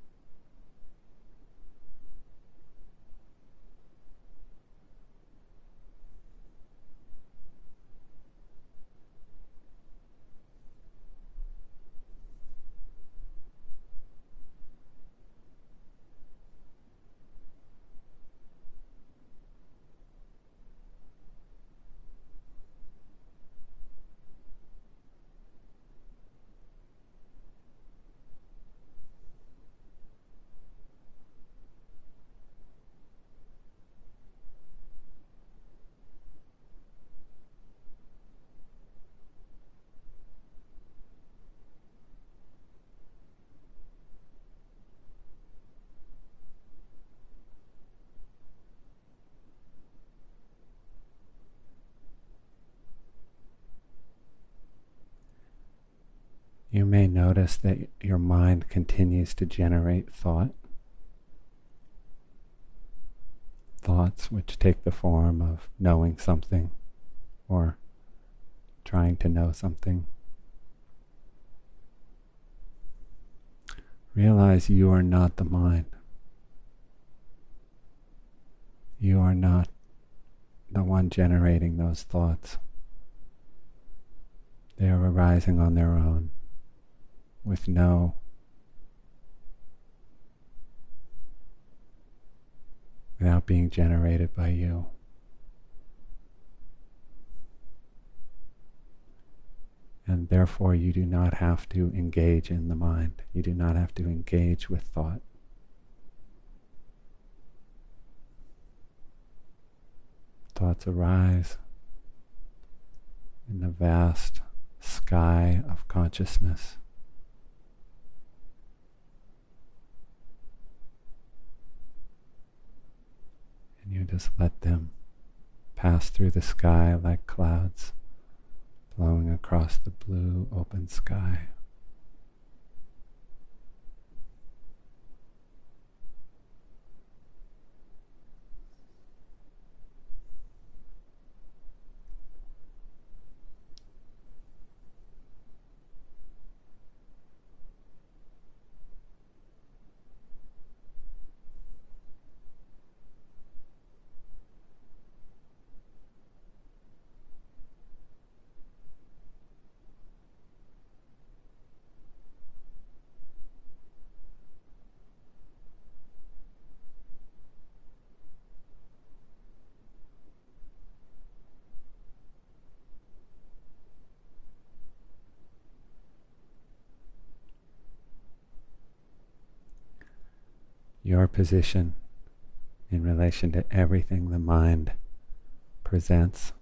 You may notice that your mind continues to generate thoughts which take the form of knowing something or trying to know something. Realize you are not the mind. You are not the one generating those thoughts. They are arising on their own with without being generated by you. And therefore you do not have to engage in the mind. You do not have to engage with thought. Thoughts arise in the vast sky of consciousness. And you just let them pass through the sky like clouds blowing across the blue open sky. Your position in relation to everything the mind presents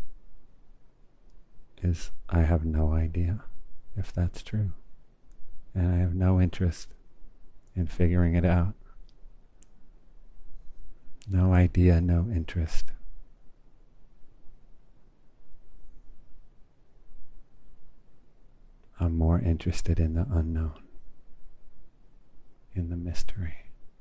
is, I have no idea if that's true. And I have no interest in figuring it out. No idea, no interest. I'm more interested in the unknown, in the mystery.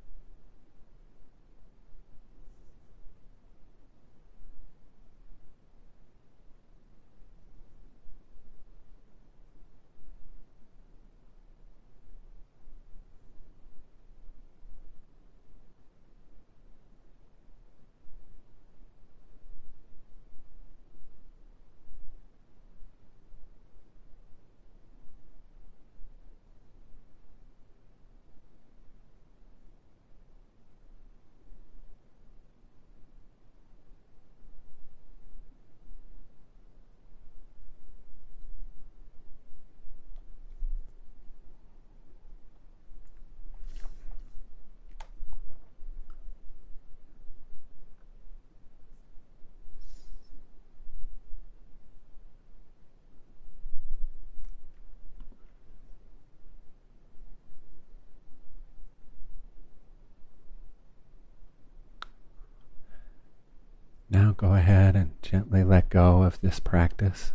Now go ahead and gently let go of this practice.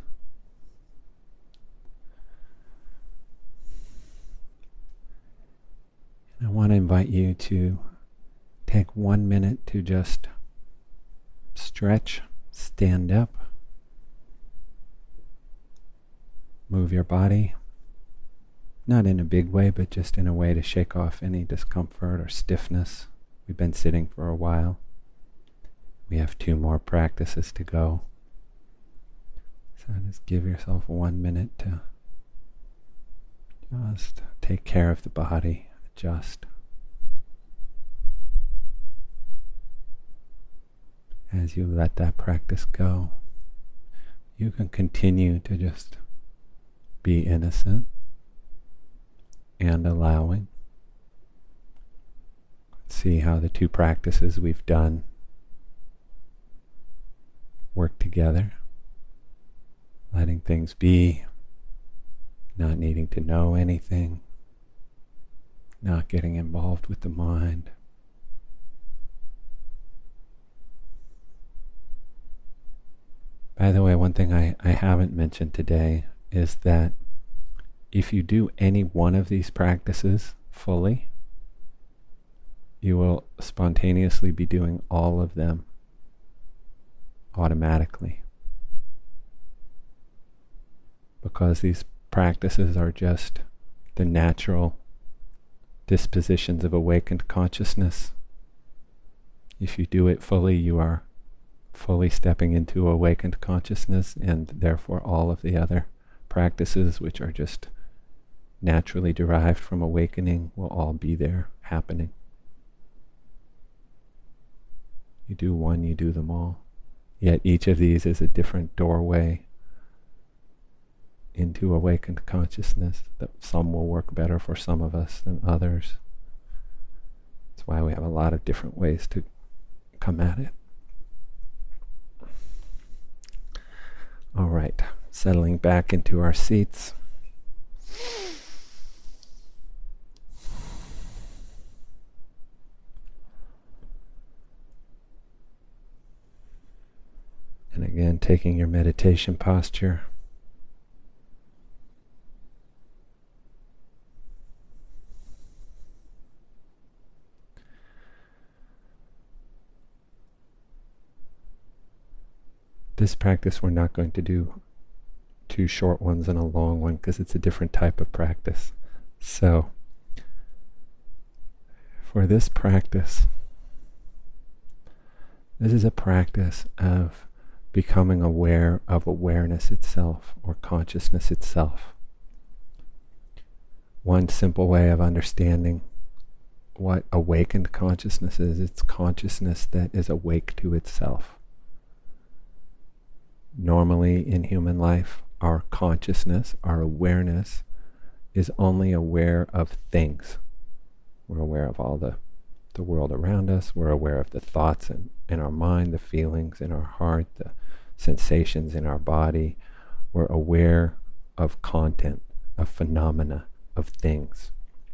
And I want to invite you to take 1 minute to just stretch, stand up, move your body, not in a big way, but just in a way to shake off any discomfort or stiffness. We've been sitting for a while. We have 2 more practices to go. So just give yourself 1 minute to just take care of the body, adjust. As you let that practice go, you can continue to just be innocent and allowing. See how the 2 practices we've done work together, letting things be, not needing to know anything, not getting involved with the mind. By the way, one thing I haven't mentioned today is that if you do any one of these practices fully, you will spontaneously be doing all of them automatically, because these practices are just the natural dispositions of awakened consciousness. If you do it fully, you are fully stepping into awakened consciousness, and therefore all of the other practices, which are just naturally derived from awakening, will all be there happening. You do one, you do them all. Yet each of these is a different doorway into awakened consciousness, that some will work better for some of us than others. That's why we have a lot of different ways to come at it. All right, settling back into our seats. And again, taking your meditation posture. This practice, we're not going to do 2 short ones and a long one because it's a different type of practice. So, for this practice, this is a practice of becoming aware of awareness itself or consciousness itself. One simple way of understanding what awakened consciousness is, it's consciousness that is awake to itself. Normally in human life, our consciousness, our awareness, is only aware of things. We're aware of all the world around us. We're aware of the thoughts in our mind, the feelings in our heart, the sensations in our body. We're aware of content, of phenomena, of things.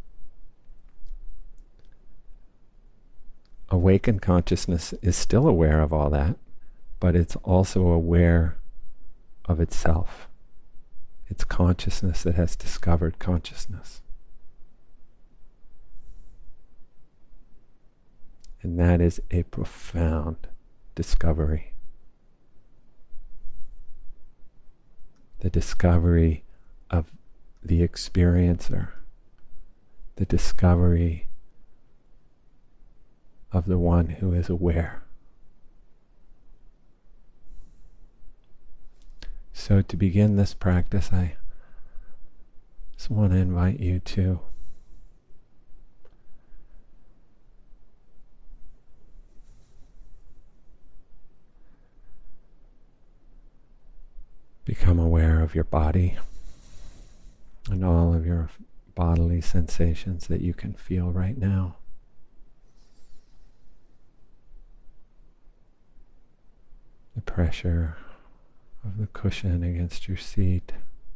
Awakened consciousness is still aware of all that, but it's also aware of itself. It's consciousness that has discovered consciousness. And that is a profound discovery. The discovery of the experiencer, the discovery of the one who is aware. So to begin this practice, I just want to invite you to become aware of your body and all of your bodily sensations that you can feel right now. The pressure of the cushion against your seat,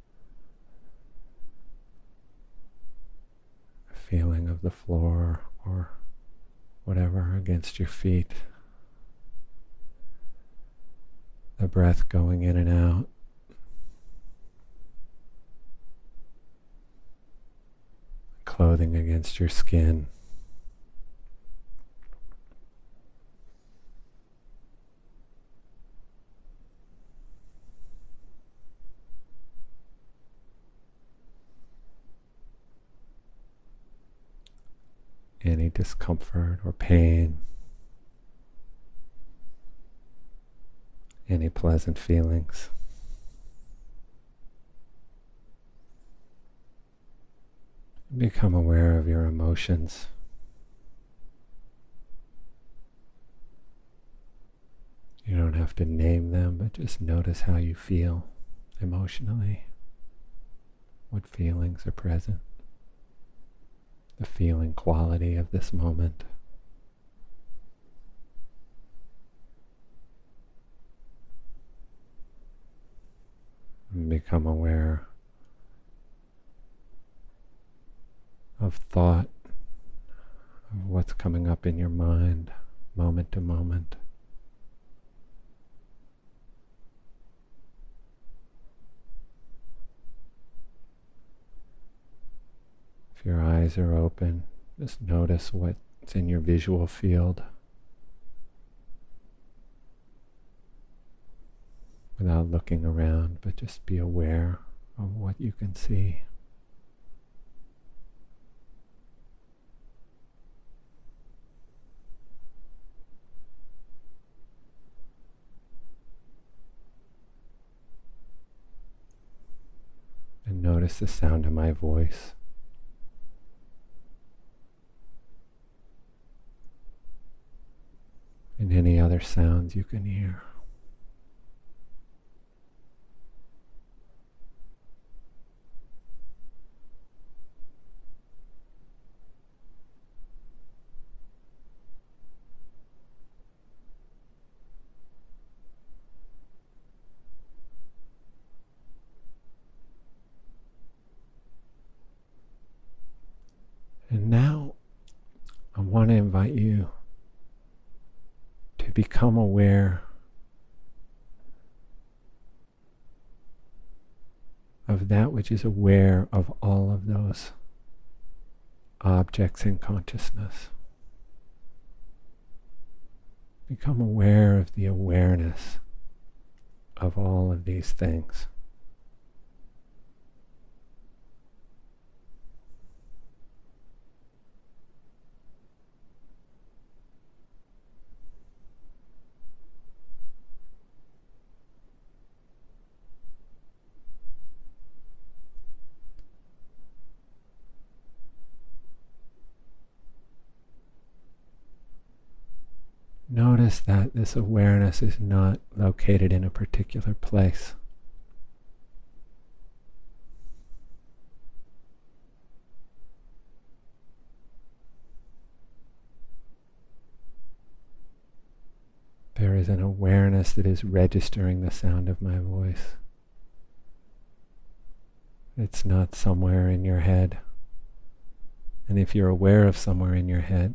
the feeling of the floor or whatever against your feet, the breath going in and out, clothing against your skin. Any discomfort or pain, any pleasant feelings. Become aware of your emotions. You don't have to name them, but just notice how you feel emotionally. What feelings are present? The feeling quality of this moment. And become aware of thought, of what's coming up in your mind, moment to moment. If your eyes are open, just notice what's in your visual field without looking around, but just be aware of what you can see. notice the sound of my voice. And any other sounds you can hear. And now I want to invite you to become aware of that which is aware of all of those objects in consciousness. Become aware of the awareness of all of these things. Notice that this awareness is not located in a particular place. There is an awareness that is registering the sound of my voice. It's not somewhere in your head. And if you're aware of somewhere in your head,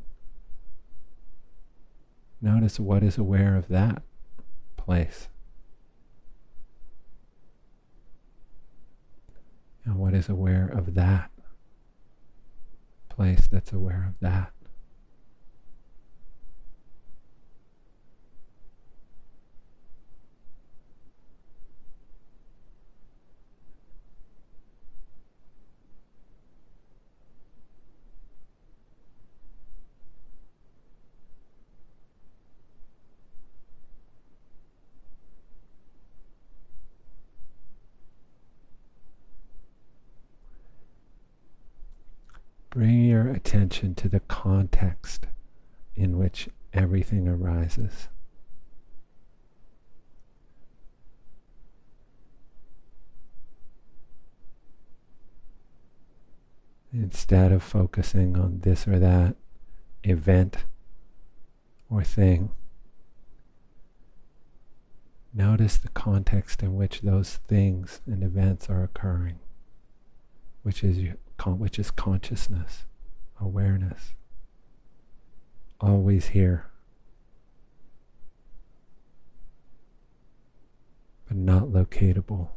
notice what is aware of that place. And what is aware of that place that's aware of that. Bring your attention to the context in which everything arises. Instead of focusing on this or that event or thing, notice the context in which those things and events are occurring, which is consciousness, awareness, always here, but not locatable.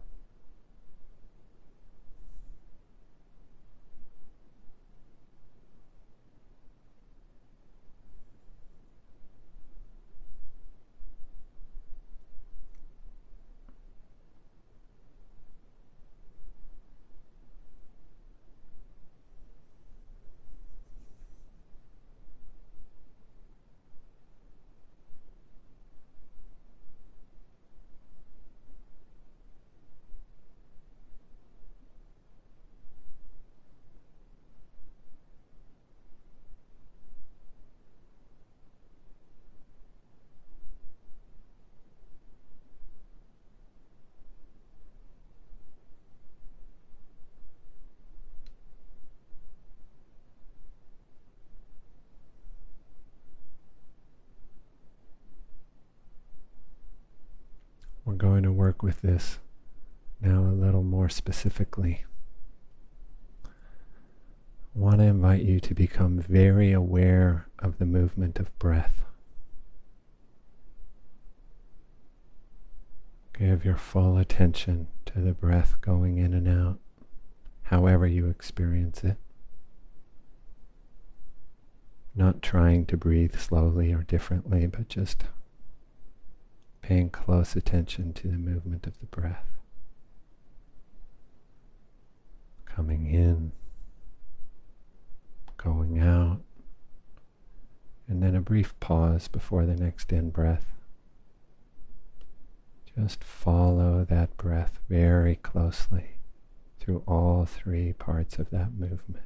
We're going to work with this now a little more specifically. I want to invite you to become very aware of the movement of breath. Give your full attention to the breath going in and out, however you experience it. Not trying to breathe slowly or differently, but just paying close attention to the movement of the breath. Coming in, going out, and then a brief pause before the next in-breath. Just follow that breath very closely through all three parts of that movement.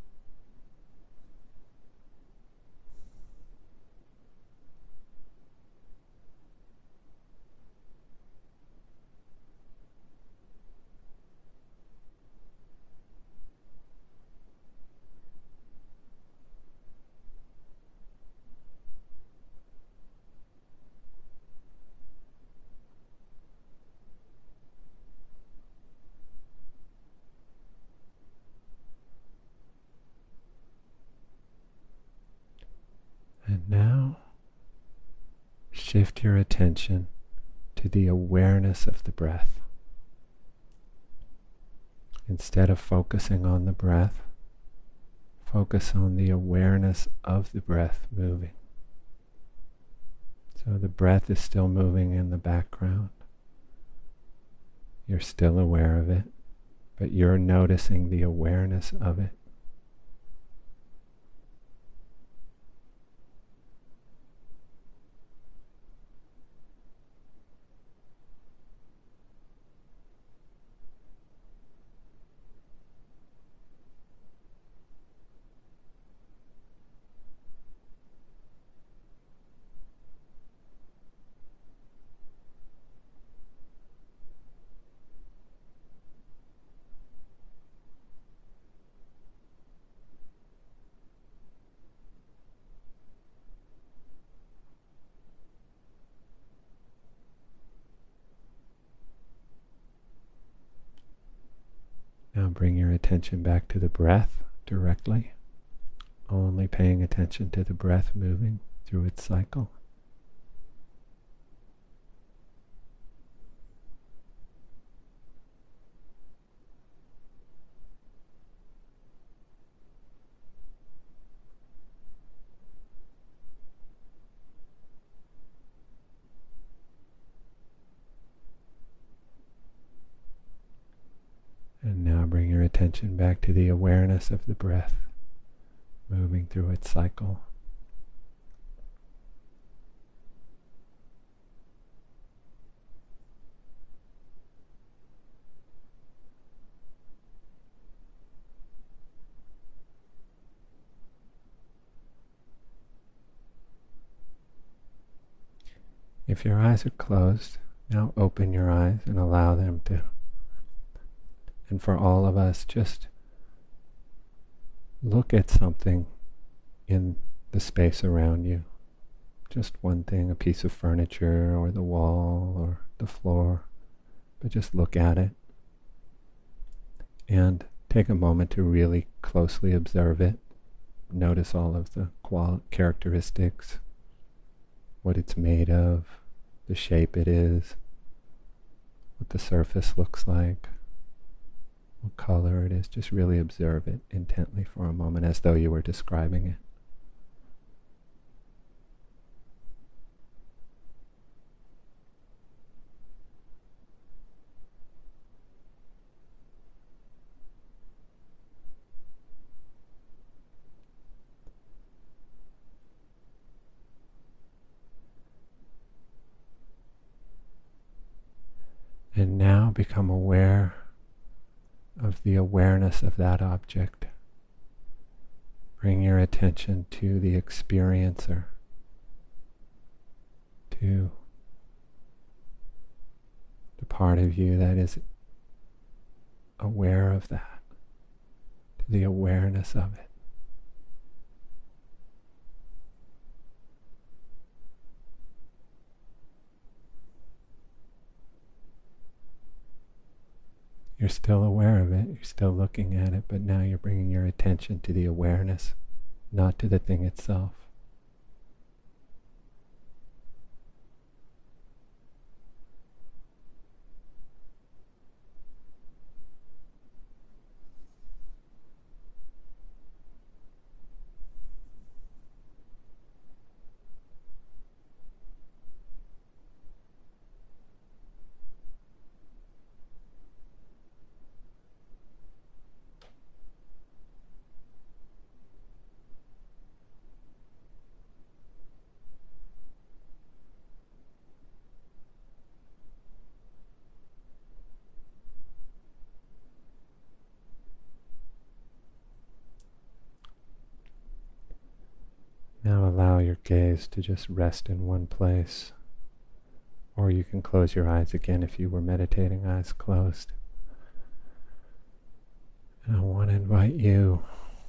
And now, shift your attention to the awareness of the breath. Instead of focusing on the breath, focus on the awareness of the breath moving. So the breath is still moving in the background. You're still aware of it, but you're noticing the awareness of it. Now bring your attention back to the breath directly, only paying attention to the breath moving through its cycle. And now bring your attention back to the awareness of the breath moving through its cycle. If your eyes are closed, now open your eyes and allow them to. And for all of us, just look at something in the space around you. Just one thing, a piece of furniture or the wall or the floor. But just look at it and take a moment to really closely observe it. Notice all of the characteristics, what it's made of, the shape it is, what the surface looks like, what color it is. Just really observe it intently for a moment as though you were describing it. And now become aware of the awareness of that object. Bring your attention to the experiencer, to the part of you that is aware of that, to the awareness of it. You're still aware of it, you're still looking at it, but now you're bringing your attention to the awareness, not to the thing itself. Now allow your gaze to just rest in one place, or you can close your eyes again if you were meditating, eyes closed. And I want to invite you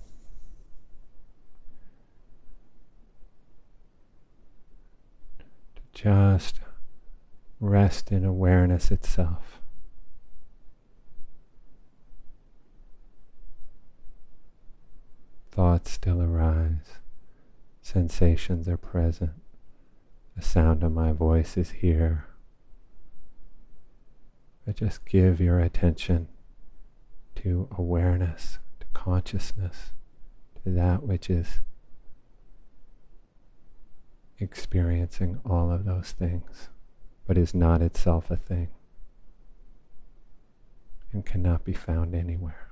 to just rest in awareness itself. Thoughts still arise. Sensations are present. The sound of my voice is here. But just give your attention to awareness, to consciousness, to that which is experiencing all of those things, but is not itself a thing and cannot be found anywhere.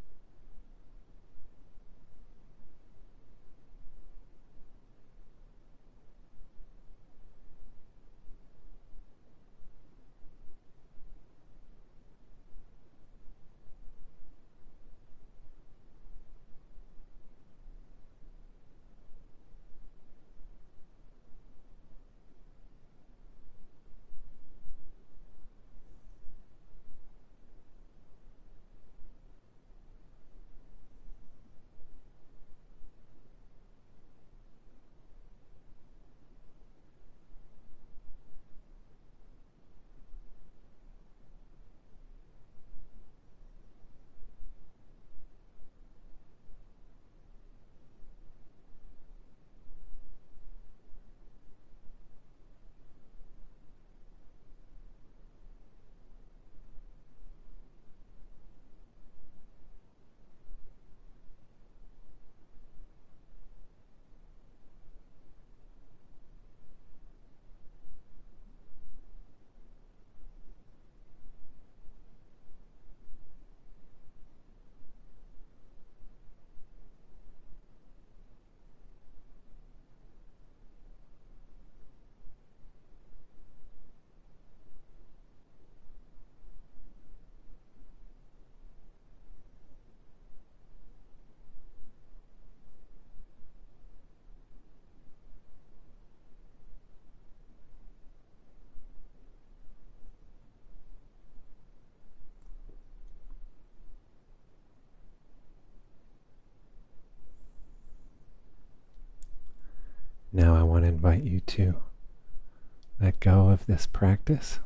Now I want to invite you to let go of this practice.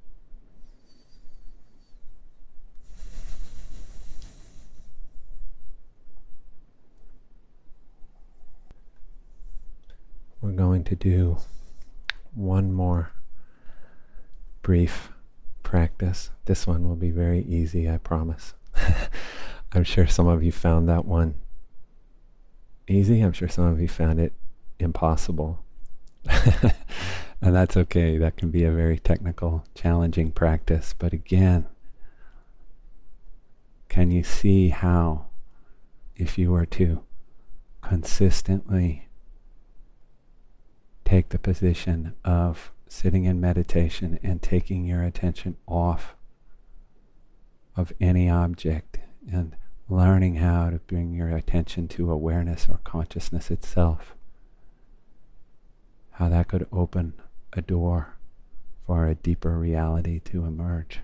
We're going to do one more brief practice. This one will be very easy, I promise. I'm sure some of you found that one easy. I'm sure some of you found it impossible. And that's okay. That can be a very technical, challenging practice. But again, can you see how, if you were to consistently take the position of sitting in meditation and taking your attention off of any object and learning how to bring your attention to awareness or consciousness itself, how that could open a door for a deeper reality to emerge.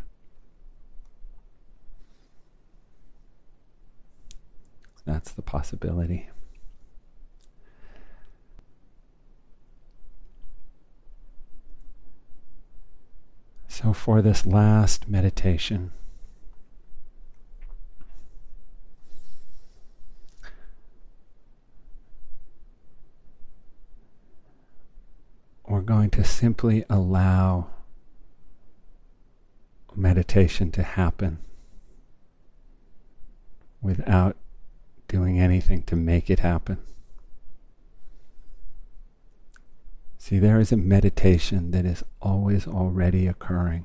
That's the possibility. So for this last meditation, we're going to simply allow meditation to happen without doing anything to make it happen. See, there is a meditation that is always already occurring.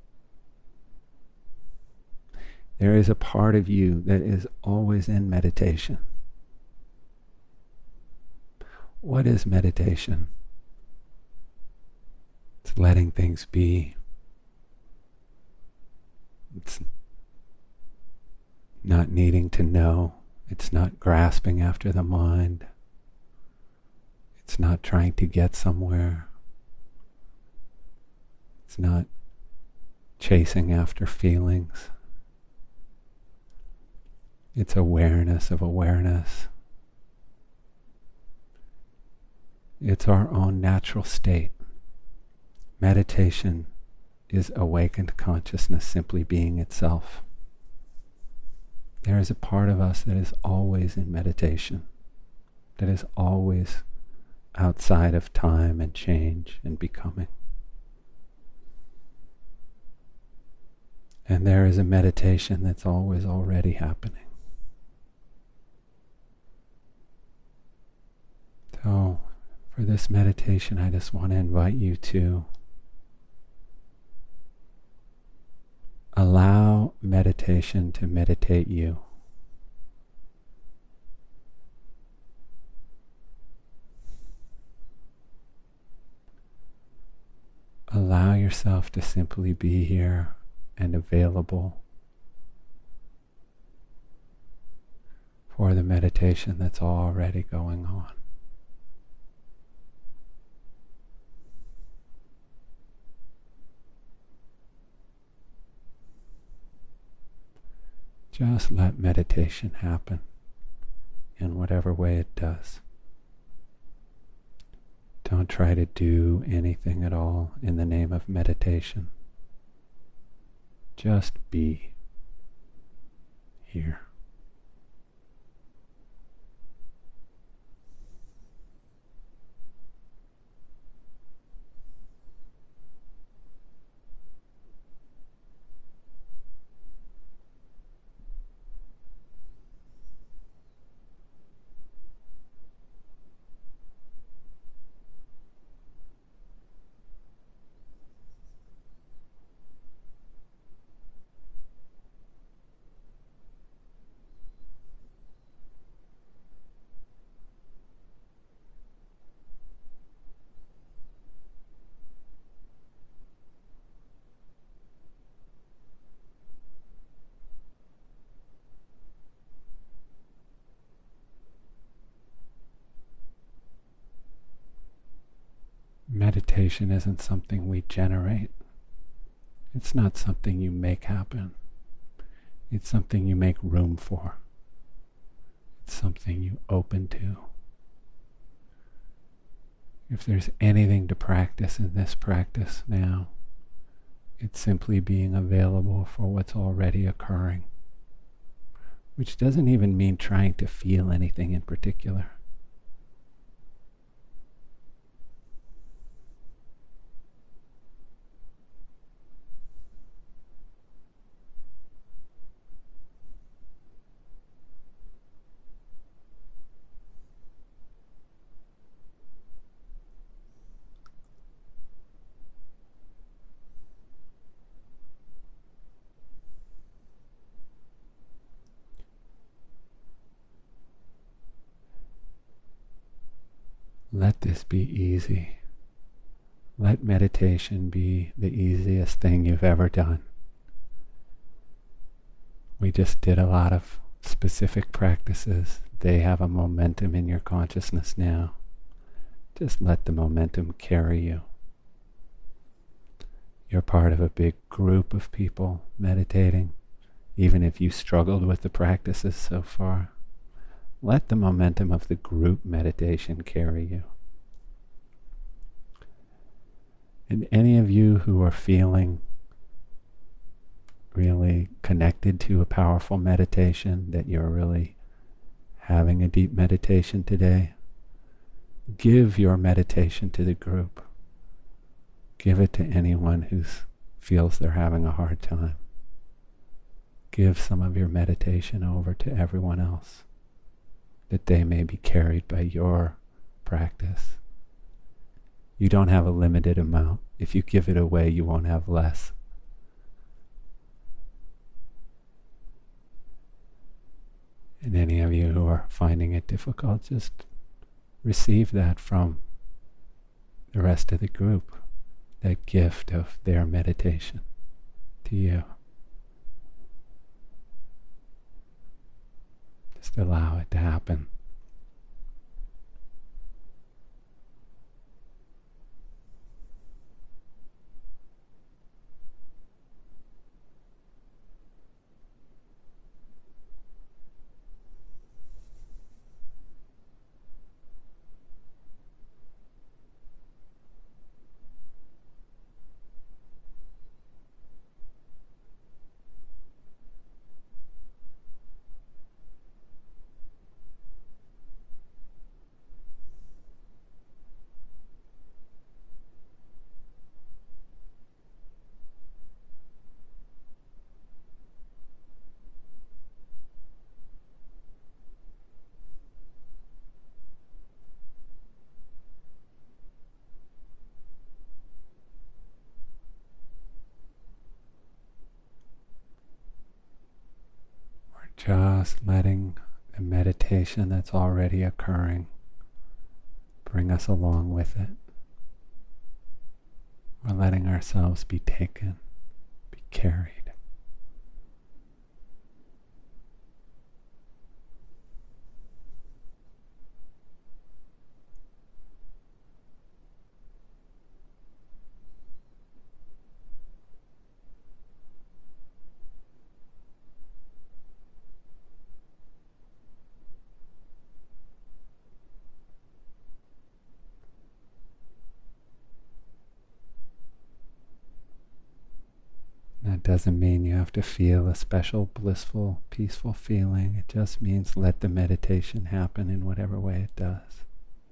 There is a part of you that is always in meditation. What is meditation? It's letting things be. It's not needing to know. It's not grasping after the mind. It's not trying to get somewhere. It's not chasing after feelings. It's awareness of awareness. It's our own natural state. Meditation is awakened consciousness simply being itself. There is a part of us that is always in meditation, that is always outside of time and change and becoming. And there is a meditation that's always already happening. So, for this meditation, I just want to invite you to allow meditation to meditate you. Allow yourself to simply be here and available for the meditation that's already going on. Just let meditation happen in whatever way it does. Don't try to do anything at all in the name of meditation. Just be here. Meditation isn't something we generate. It's not something you make happen. It's something you make room for. It's something you open to. If there's anything to practice in this practice now, it's simply being available for what's already occurring, which doesn't even mean trying to feel anything in particular. Let this be easy. Let meditation be the easiest thing you've ever done. We just did a lot of specific practices. They have a momentum in your consciousness now. Just let the momentum carry you. You're part of a big group of people meditating, even if you struggled with the practices so far. Let the momentum of the group meditation carry you. And any of you who are feeling really connected to a powerful meditation, that you're really having a deep meditation today, give your meditation to the group. Give it to anyone who feels they're having a hard time. Give some of your meditation over to everyone else, that they may be carried by your practice. You don't have a limited amount. If you give it away, you won't have less. And any of you who are finding it difficult, just receive that from the rest of the group, that gift of their meditation to you. Just allow it to happen. Just letting the meditation that's already occurring bring us along with it. We're letting ourselves be taken, be carried. That doesn't mean you have to feel a special, blissful, peaceful feeling. It just means let the meditation happen in whatever way it does.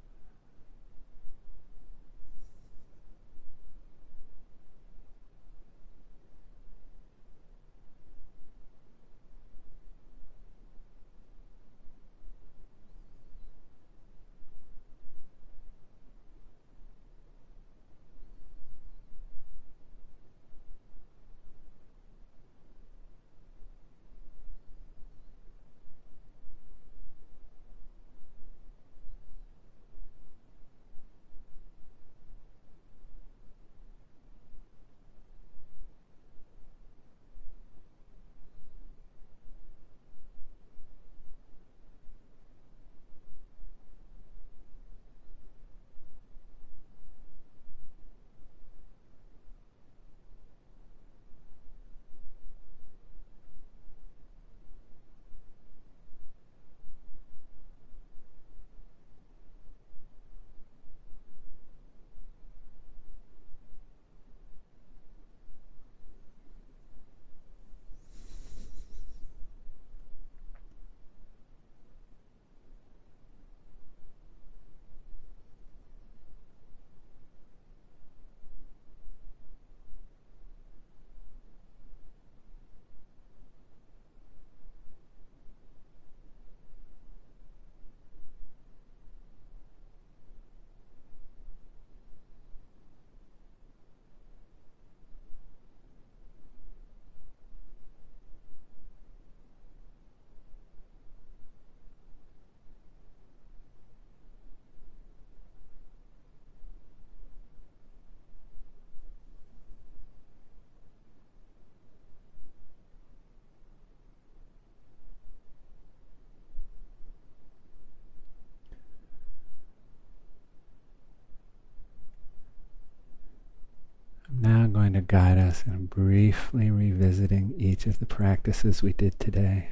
I'm now going to guide us in briefly revisiting each of the practices we did today.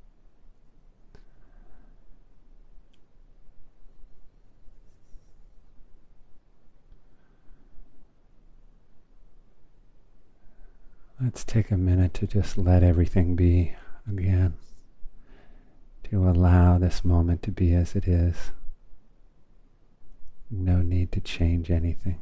Let's take a minute to just let everything be again, to allow this moment to be as it is. No need to change anything.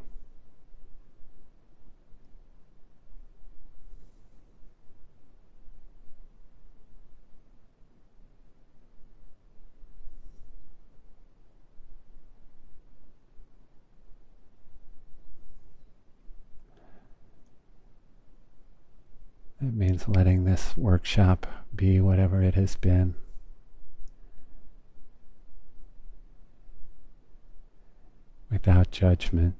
It means letting this workshop be whatever it has been. Without judgment.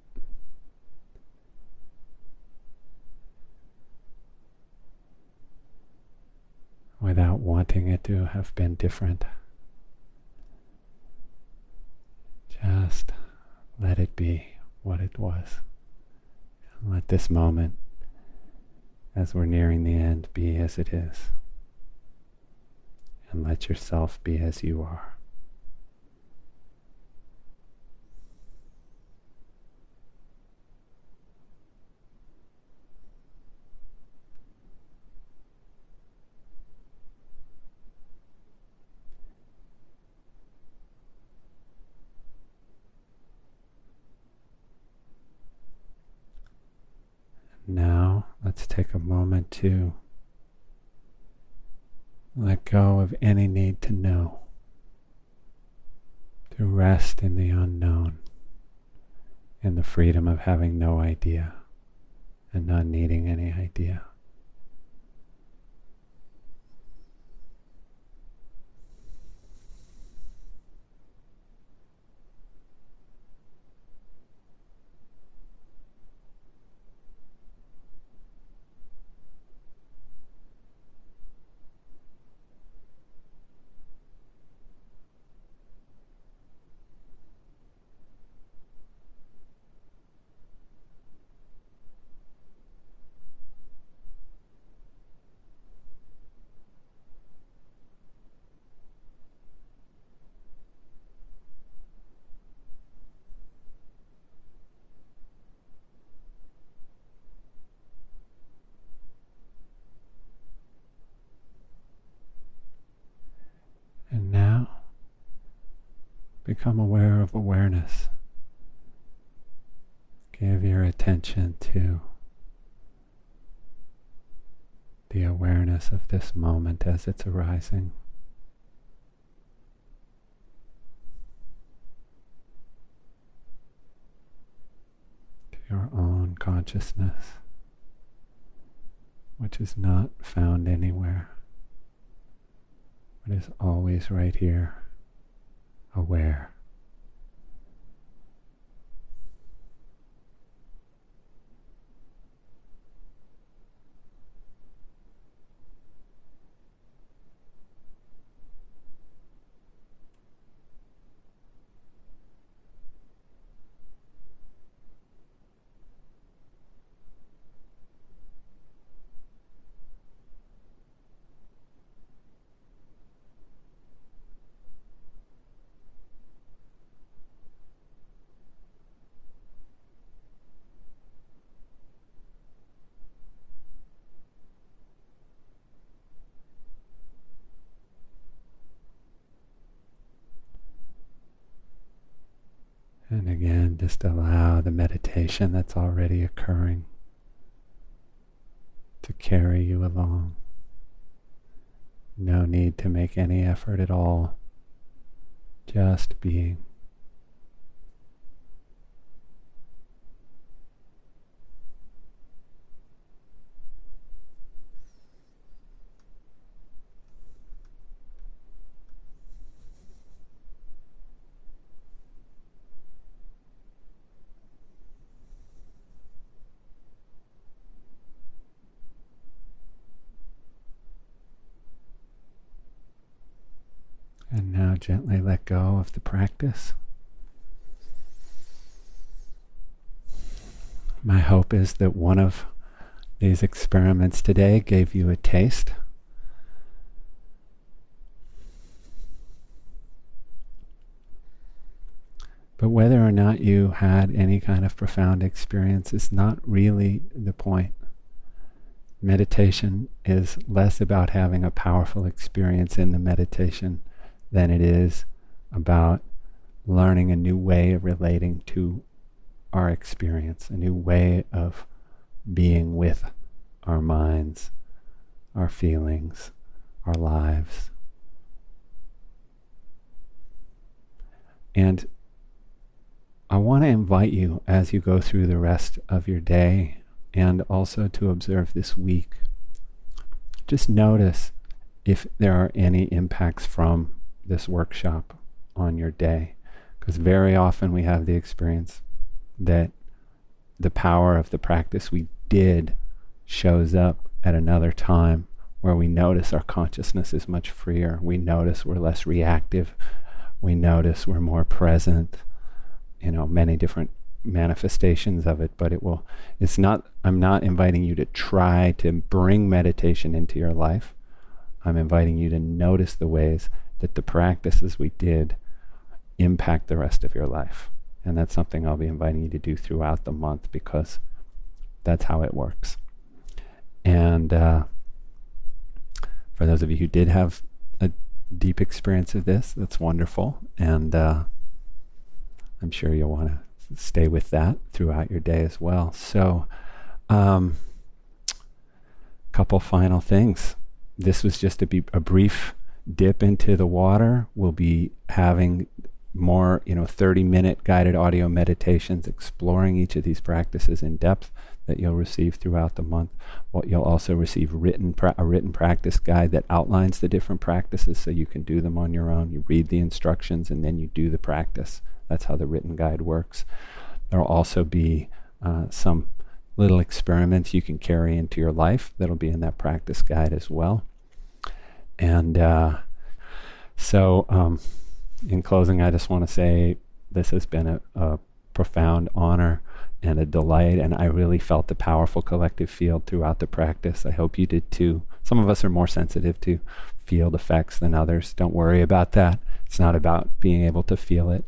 Without wanting it to have been different. Just let it be what it was. And let this moment, as we're nearing the end, be as it is. And let yourself be as you are. Now, let's take a moment to let go of any need to know, to rest in the unknown, in the freedom of having no idea and not needing any idea. become aware of awareness. Give your attention to the awareness of this moment as it's arising. To your own consciousness, which is not found anywhere, but is always right here, aware. And again, just allow the meditation that's already occurring to carry you along. No need to make any effort at all, just being. And now gently let go of the practice. My hope is that one of these experiments today gave you a taste. But whether or not you had any kind of profound experience is not really the point. Meditation is less about having a powerful experience in the meditation than it is about learning a new way of relating to our experience, a new way of being with our minds, our feelings, our lives. And I want to invite you as you go through the rest of your day and also to observe this week. Just notice if there are any impacts from this workshop on your day, because very often we have the experience that the power of the practice we did shows up at another time where we notice our consciousness is much freer. We notice we're less reactive. We notice we're more present. Many different manifestations of it, but I'm not inviting you to try to bring meditation into your life. I'm inviting you to notice the ways that the practices we did impact the rest of your life. And that's something I'll be inviting you to do throughout the month, because that's how it works. And for those of you who did have a deep experience of this, that's wonderful. And I'm sure you'll want to stay with that throughout your day as well. So, couple final things. This was just a brief dip into the water. We'll be having more 30-minute guided audio meditations exploring each of these practices in depth that you'll receive throughout the month. You'll also receive a written practice guide that outlines the different practices so you can do them on your own. You read the instructions and then you do the practice. That's how the written guide works. There'll also be some little experiments you can carry into your life that'll be in that practice guide as well. And so in closing, I just want to say this has been a profound honor and a delight, and I really felt the powerful collective field throughout the practice. I hope you did too. Some of us are more sensitive to field effects than others. Don't worry about that. It's not about being able to feel it.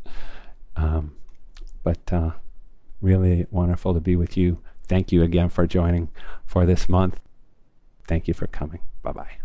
But really wonderful to be with you. Thank you again for joining for this month. Thank you for coming. Bye-bye.